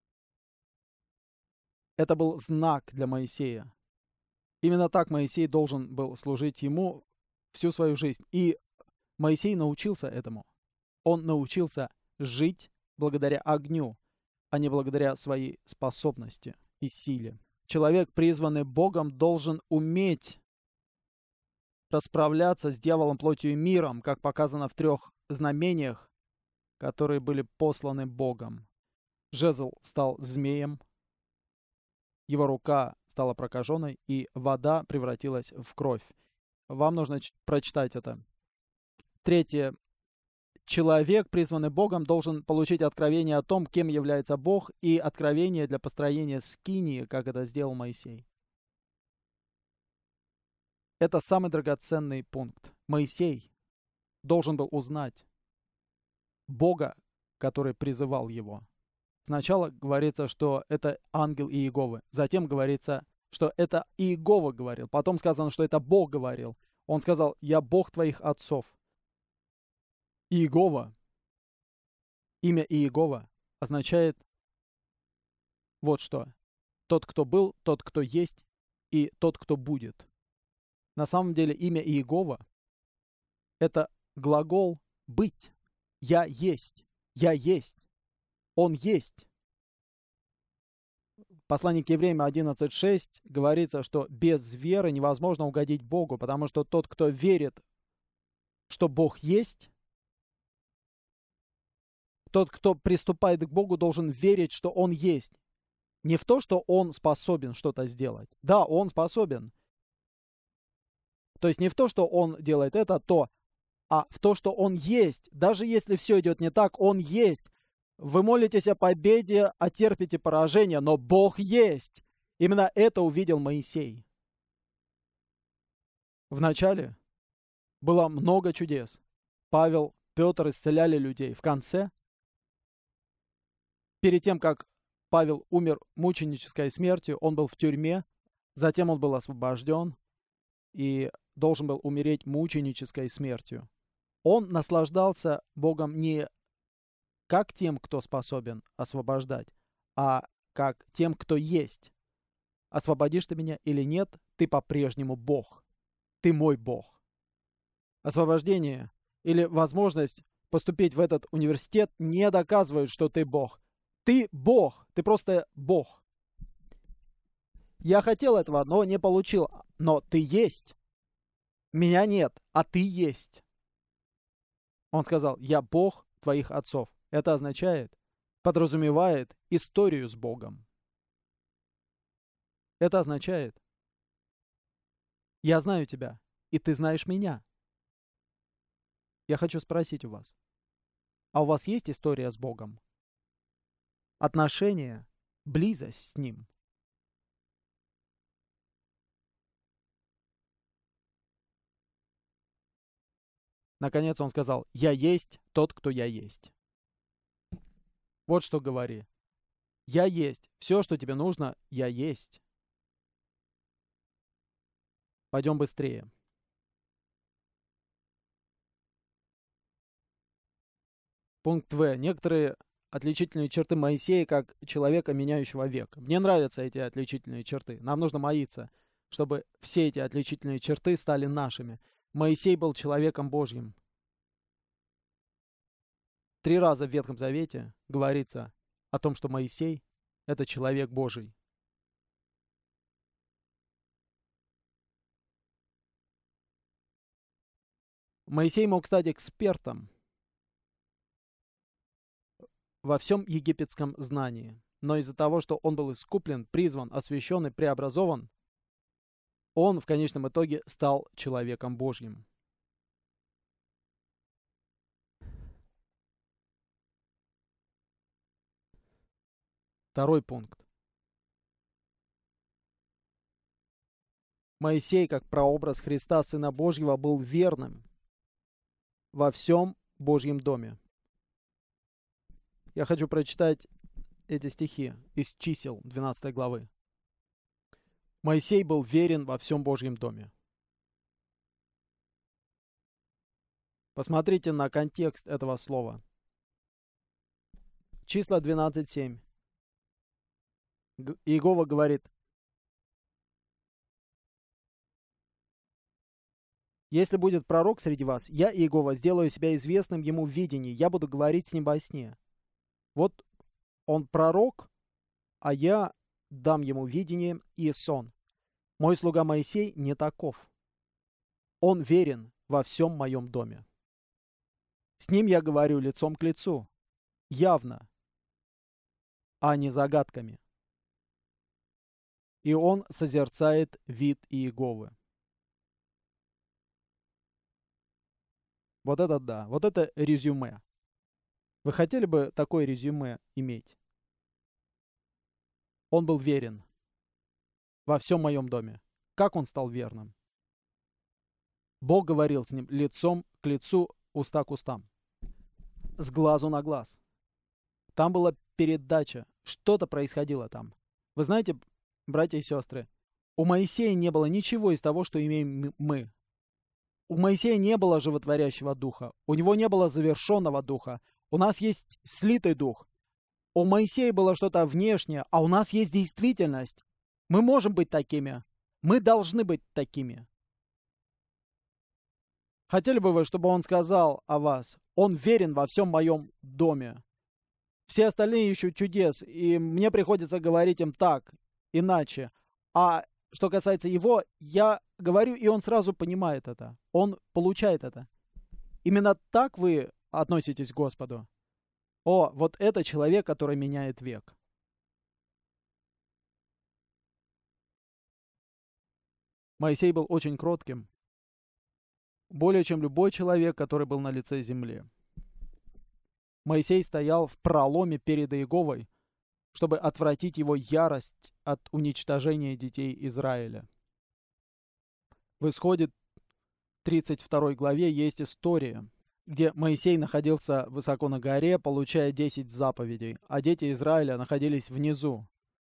S1: Это был знак для Моисея. Именно так Моисей должен был служить ему всю свою жизнь. И Моисей научился этому. Он научился жить благодаря огню, а не благодаря своей способности и силе. Человек, призванный Богом, должен уметь расправляться с дьяволом, плотью и миром, как показано в 3 знамениях, которые были посланы Богом. Жезл стал змеем, его рука стала прокаженной, и вода превратилась в кровь. Вам нужно прочитать это. 3. Человек, призванный Богом, должен получить откровение о том, кем является Бог, и откровение для построения скинии, как это сделал Моисей. Это самый драгоценный пункт. Моисей должен был узнать Бога, который призывал его. Сначала говорится, что это ангел Иеговы. Затем говорится, что это Иегова говорил. Потом сказано, что это Бог говорил. Он сказал: «Я Бог твоих отцов». Иегова, имя Иегова означает вот что. тот, кто был, тот, кто есть, и тот, кто будет. На самом деле имя Иегова — это глагол «быть». Я есть. Я есть. Он есть. В послании к Евреям 11:6 говорится, что без веры невозможно угодить Богу, потому что тот, кто верит, что Бог есть, тот, кто приступает к Богу, должен верить, что Он есть. Не в то, что Он способен что-то сделать. Да, Он способен. То есть не в то, что Он делает это, а в то, что Он есть. Даже если все идет не так, Он есть. Вы молитесь о победе, а терпите поражение, но Бог есть. Именно это увидел Моисей. Вначале было много чудес. Павел, Петр исцеляли людей. В конце, перед тем, как Павел умер мученической смертью, он был в тюрьме, затем он был освобожден и должен был умереть мученической смертью. Он наслаждался Богом не как тем, кто способен освобождать, а как тем, кто есть. Освободишь ты меня или нет, ты по-прежнему Бог. Ты мой Бог. Освобождение или возможность поступить в этот университет не доказывают, что ты Бог. Ты Бог. Ты просто Бог. Я хотел этого, но не получил. Но ты есть. Меня нет, а ты есть. Он сказал, я Бог твоих отцов. Это означает, подразумевает историю с Богом. Это означает, я знаю тебя, и ты знаешь меня. Я хочу спросить у вас, а у вас есть история с Богом? Отношения, близость с Ним? Наконец он сказал, я есть тот, кто я есть. Вот что говори. Я есть. Все, что тебе нужно, я есть. Пойдем быстрее. Пункт В. Некоторые отличительные черты Моисея как человека, меняющего век. Мне нравятся эти отличительные черты. Нам нужно молиться, чтобы все эти отличительные черты стали нашими. Моисей был человеком Божьим. 3 раза в Ветхом Завете говорится о том, что Моисей — это человек Божий. Моисей мог стать экспертом во всем египетском знании, но из-за того, что он был искуплен, призван, освящен и преобразован, он в конечном итоге стал человеком Божьим. Второй пункт. Моисей, как прообраз Христа, Сына Божьего, был верным во всем Божьем доме. Я хочу прочитать эти стихи из Чисел 12 главы. Моисей был верен во всем Божьем доме. Посмотрите на контекст этого слова. Числа 12:7. Иегова говорит: «Если будет пророк среди вас, я, Иегова, сделаю себя известным ему в видении, я буду говорить с ним во сне». Вот он пророк, а я дам ему видение и сон. Мой слуга Моисей не таков. Он верен во всем моем доме. С ним я говорю лицом к лицу, явно, а не загадками. И он созерцает вид Иеговы. Вот это да, вот это резюме. Вы хотели бы такое резюме иметь? Он был верен во всем моем доме. Как он стал верным? Бог говорил с ним лицом к лицу, уста к устам, с глазу на глаз. Там была передача, что-то происходило там. Вы знаете, братья и сестры, у Моисея не было ничего из того, что имеем мы. У Моисея не было животворящего духа, у него не было завершенного духа. У нас есть слитый дух. у Моисея было что-то внешнее, а у нас есть действительность. Мы можем быть такими. Мы должны быть такими. Хотели бы вы, чтобы он сказал о вас: он верен во всем моем доме. Все остальные ищут чудес, и мне приходится говорить им так, иначе. А что касается его, я говорю, и он сразу понимает это. Он получает это. Именно так вы относитесь к Господу. О, вот это человек, который меняет век. Моисей был очень кротким. Более чем любой человек, который был на лице земли. Моисей стоял в проломе перед Иеговой, чтобы отвратить его ярость от уничтожения детей Израиля. В Исходе 32 главе есть история, где Моисей находился высоко на горе, получая 10 заповедей, а дети Израиля находились внизу.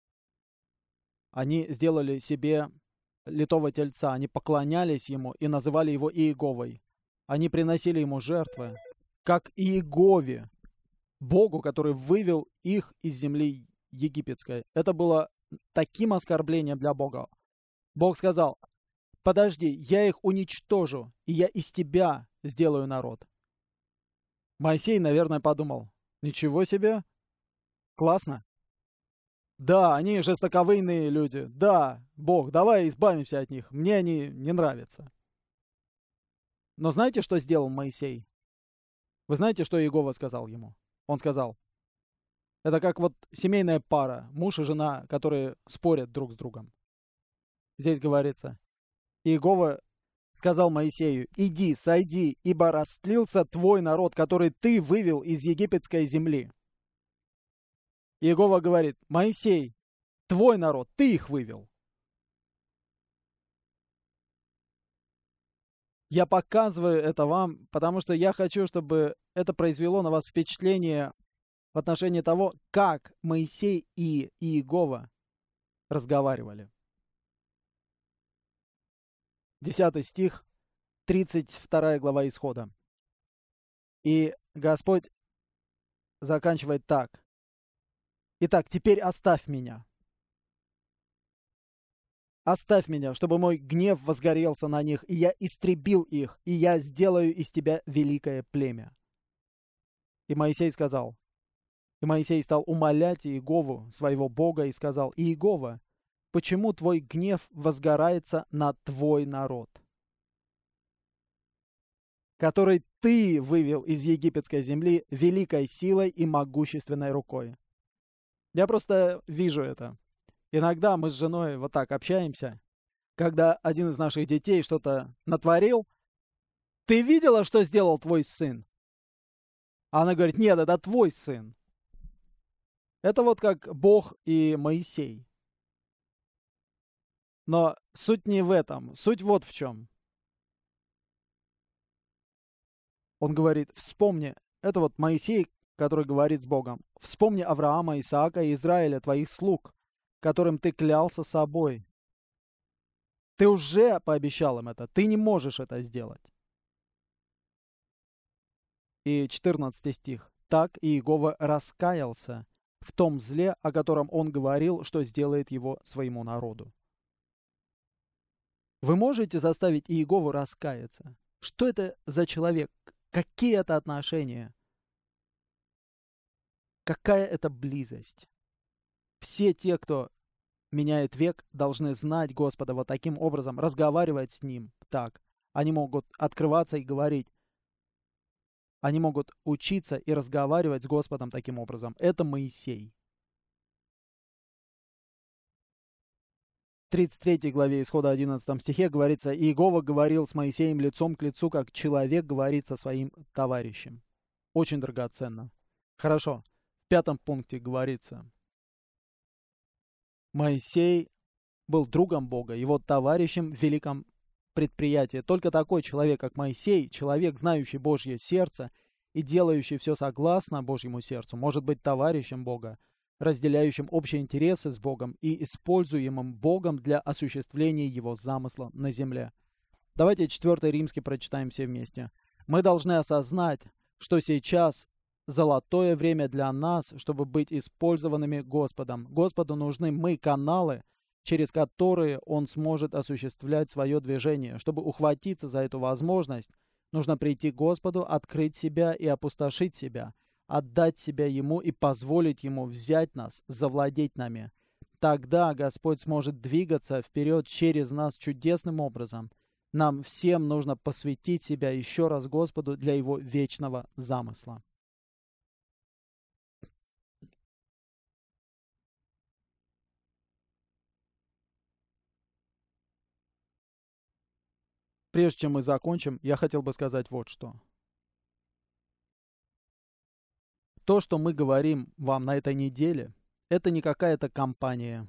S1: Они сделали себе литого тельца, они поклонялись ему и называли его Иеговой. Они приносили ему жертвы, как Иегове, Богу, который вывел их из земли египетской. Это было таким оскорблением для Бога. Бог сказал: подожди, я их уничтожу, и я из тебя сделаю народ. Моисей, наверное, подумал: ничего себе, классно. Да, они жестоковыйные люди. Да, Бог, давай избавимся от них. Мне они не нравятся. Но знаете, что сделал Моисей? Вы знаете, что Иегова сказал ему? Он сказал: это как вот семейная пара, муж и жена, которые спорят друг с другом. Здесь говорится: Иегова сказал Моисею: иди, сойди, ибо растлился твой народ, который ты вывел из египетской земли. Иегова говорит: Моисей, твой народ, ты их вывел. Я показываю это вам, потому что я хочу, чтобы это произвело на вас впечатление в отношении того, как Моисей и Иегова разговаривали. 10 стих, 32 глава Исхода. И Господь заканчивает так: итак, теперь оставь меня. Оставь меня, чтобы мой гнев возгорелся на них, и я истребил их, и я сделаю из тебя великое племя. И Моисей сказал, и Моисей стал умолять Иегову, своего Бога, и сказал: Иегова, почему твой гнев возгорается на твой народ, который ты вывел из египетской земли великой силой и могущественной рукой? Я просто вижу это. Иногда мы с женой вот так общаемся, когда один из наших детей что-то натворил. Ты видела, что сделал твой сын? А она говорит: нет, это твой сын. Это вот как Бог и Моисей. Но суть не в этом. Суть вот в чем. Он говорит: вспомни. Это вот Моисей, который говорит с Богом: вспомни Авраама, Исаака и Израиля, твоих слуг, которым ты клялся собой. Ты уже пообещал им это. Ты не можешь это сделать. И 14 стих. Так Иегова раскаялся в том зле, о котором он говорил, что сделает его своему народу. Вы можете заставить Иегову раскаяться? Что это за человек? Какие это отношения? Какая это близость? Все те, кто меняет век, должны знать Господа вот таким образом, разговаривать с Ним так. Они могут открываться и говорить. Они могут учиться и разговаривать с Господом таким образом. Это Моисей. В 33 главе Исхода 11 стихе говорится: Иегова говорил с Моисеем лицом к лицу, как человек говорит со своим товарищем. Очень драгоценно. Хорошо. В 5 пункте говорится: Моисей был другом Бога, его товарищем в великом предприятии. Только такой человек, как Моисей, человек, знающий Божье сердце и делающий все согласно Божьему сердцу, может быть товарищем Бога, разделяющим общие интересы с Богом и используемым Богом для осуществления Его замысла на земле. Давайте 4 Римский прочитаем все вместе. Мы должны осознать, что сейчас золотое время для нас, чтобы быть использованными Господом. Господу нужны мы, каналы, через которые Он сможет осуществлять свое движение. Чтобы ухватиться за эту возможность, нужно прийти к Господу, открыть себя и опустошить себя, отдать себя Ему и позволить Ему взять нас, завладеть нами. Тогда Господь сможет двигаться вперед через нас чудесным образом. Нам всем нужно посвятить себя еще раз Господу для Его вечного замысла. Прежде чем мы закончим, я хотел бы сказать вот что. То, что мы говорим вам на этой неделе, это не какая-то кампания.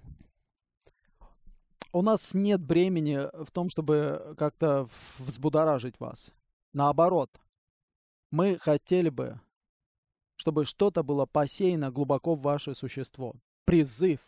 S1: У нас нет бремени в том, чтобы как-то взбудоражить вас. Наоборот, мы хотели бы, чтобы что-то было посеяно глубоко в ваше существо. Призыв,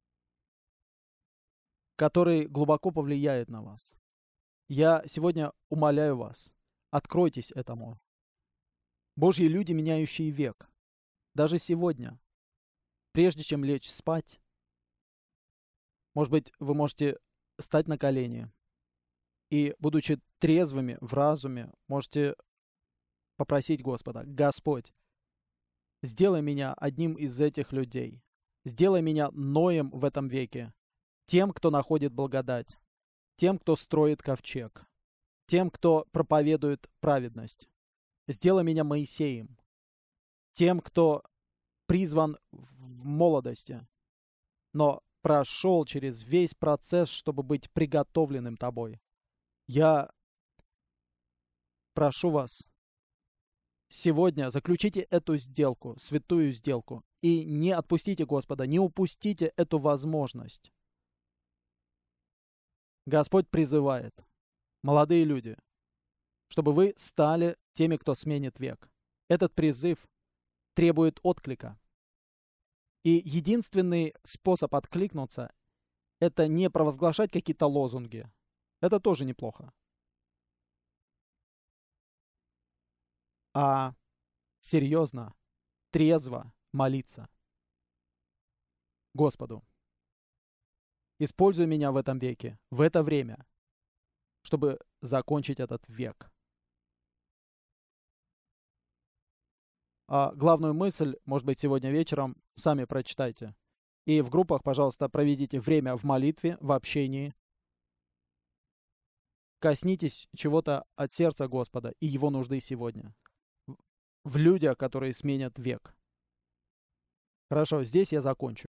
S1: который глубоко повлияет на вас. Я сегодня умоляю вас, откройтесь этому. Божьи люди, меняющие век. Даже сегодня, прежде чем лечь спать, может быть, вы можете стать на колени и, будучи трезвыми в разуме, можете попросить Господа: Господь, сделай меня одним из этих людей. Сделай меня Ноем в этом веке, тем, кто находит благодать, тем, кто строит ковчег, тем, кто проповедует праведность. Сделай меня Моисеем, тем, кто призван в молодости, но прошел через весь процесс, чтобы быть приготовленным Тобой. Я прошу вас, сегодня заключите эту сделку, святую сделку, и не отпустите Господа, не упустите эту возможность. Господь призывает, молодые люди, чтобы вы стали теми, кто сменит век. Этот призыв требует отклика. И единственный способ откликнуться — это не провозглашать какие-то лозунги. Это тоже неплохо. А серьезно, трезво молиться Господу: используй меня в этом веке, в это время, чтобы закончить этот век. А главную мысль, может быть, сегодня вечером сами прочитайте. И в группах, пожалуйста, проведите время в молитве, в общении. Коснитесь чего-то от сердца Господа и Его нужды сегодня. В людях, которые сменят век. Хорошо, здесь я закончу.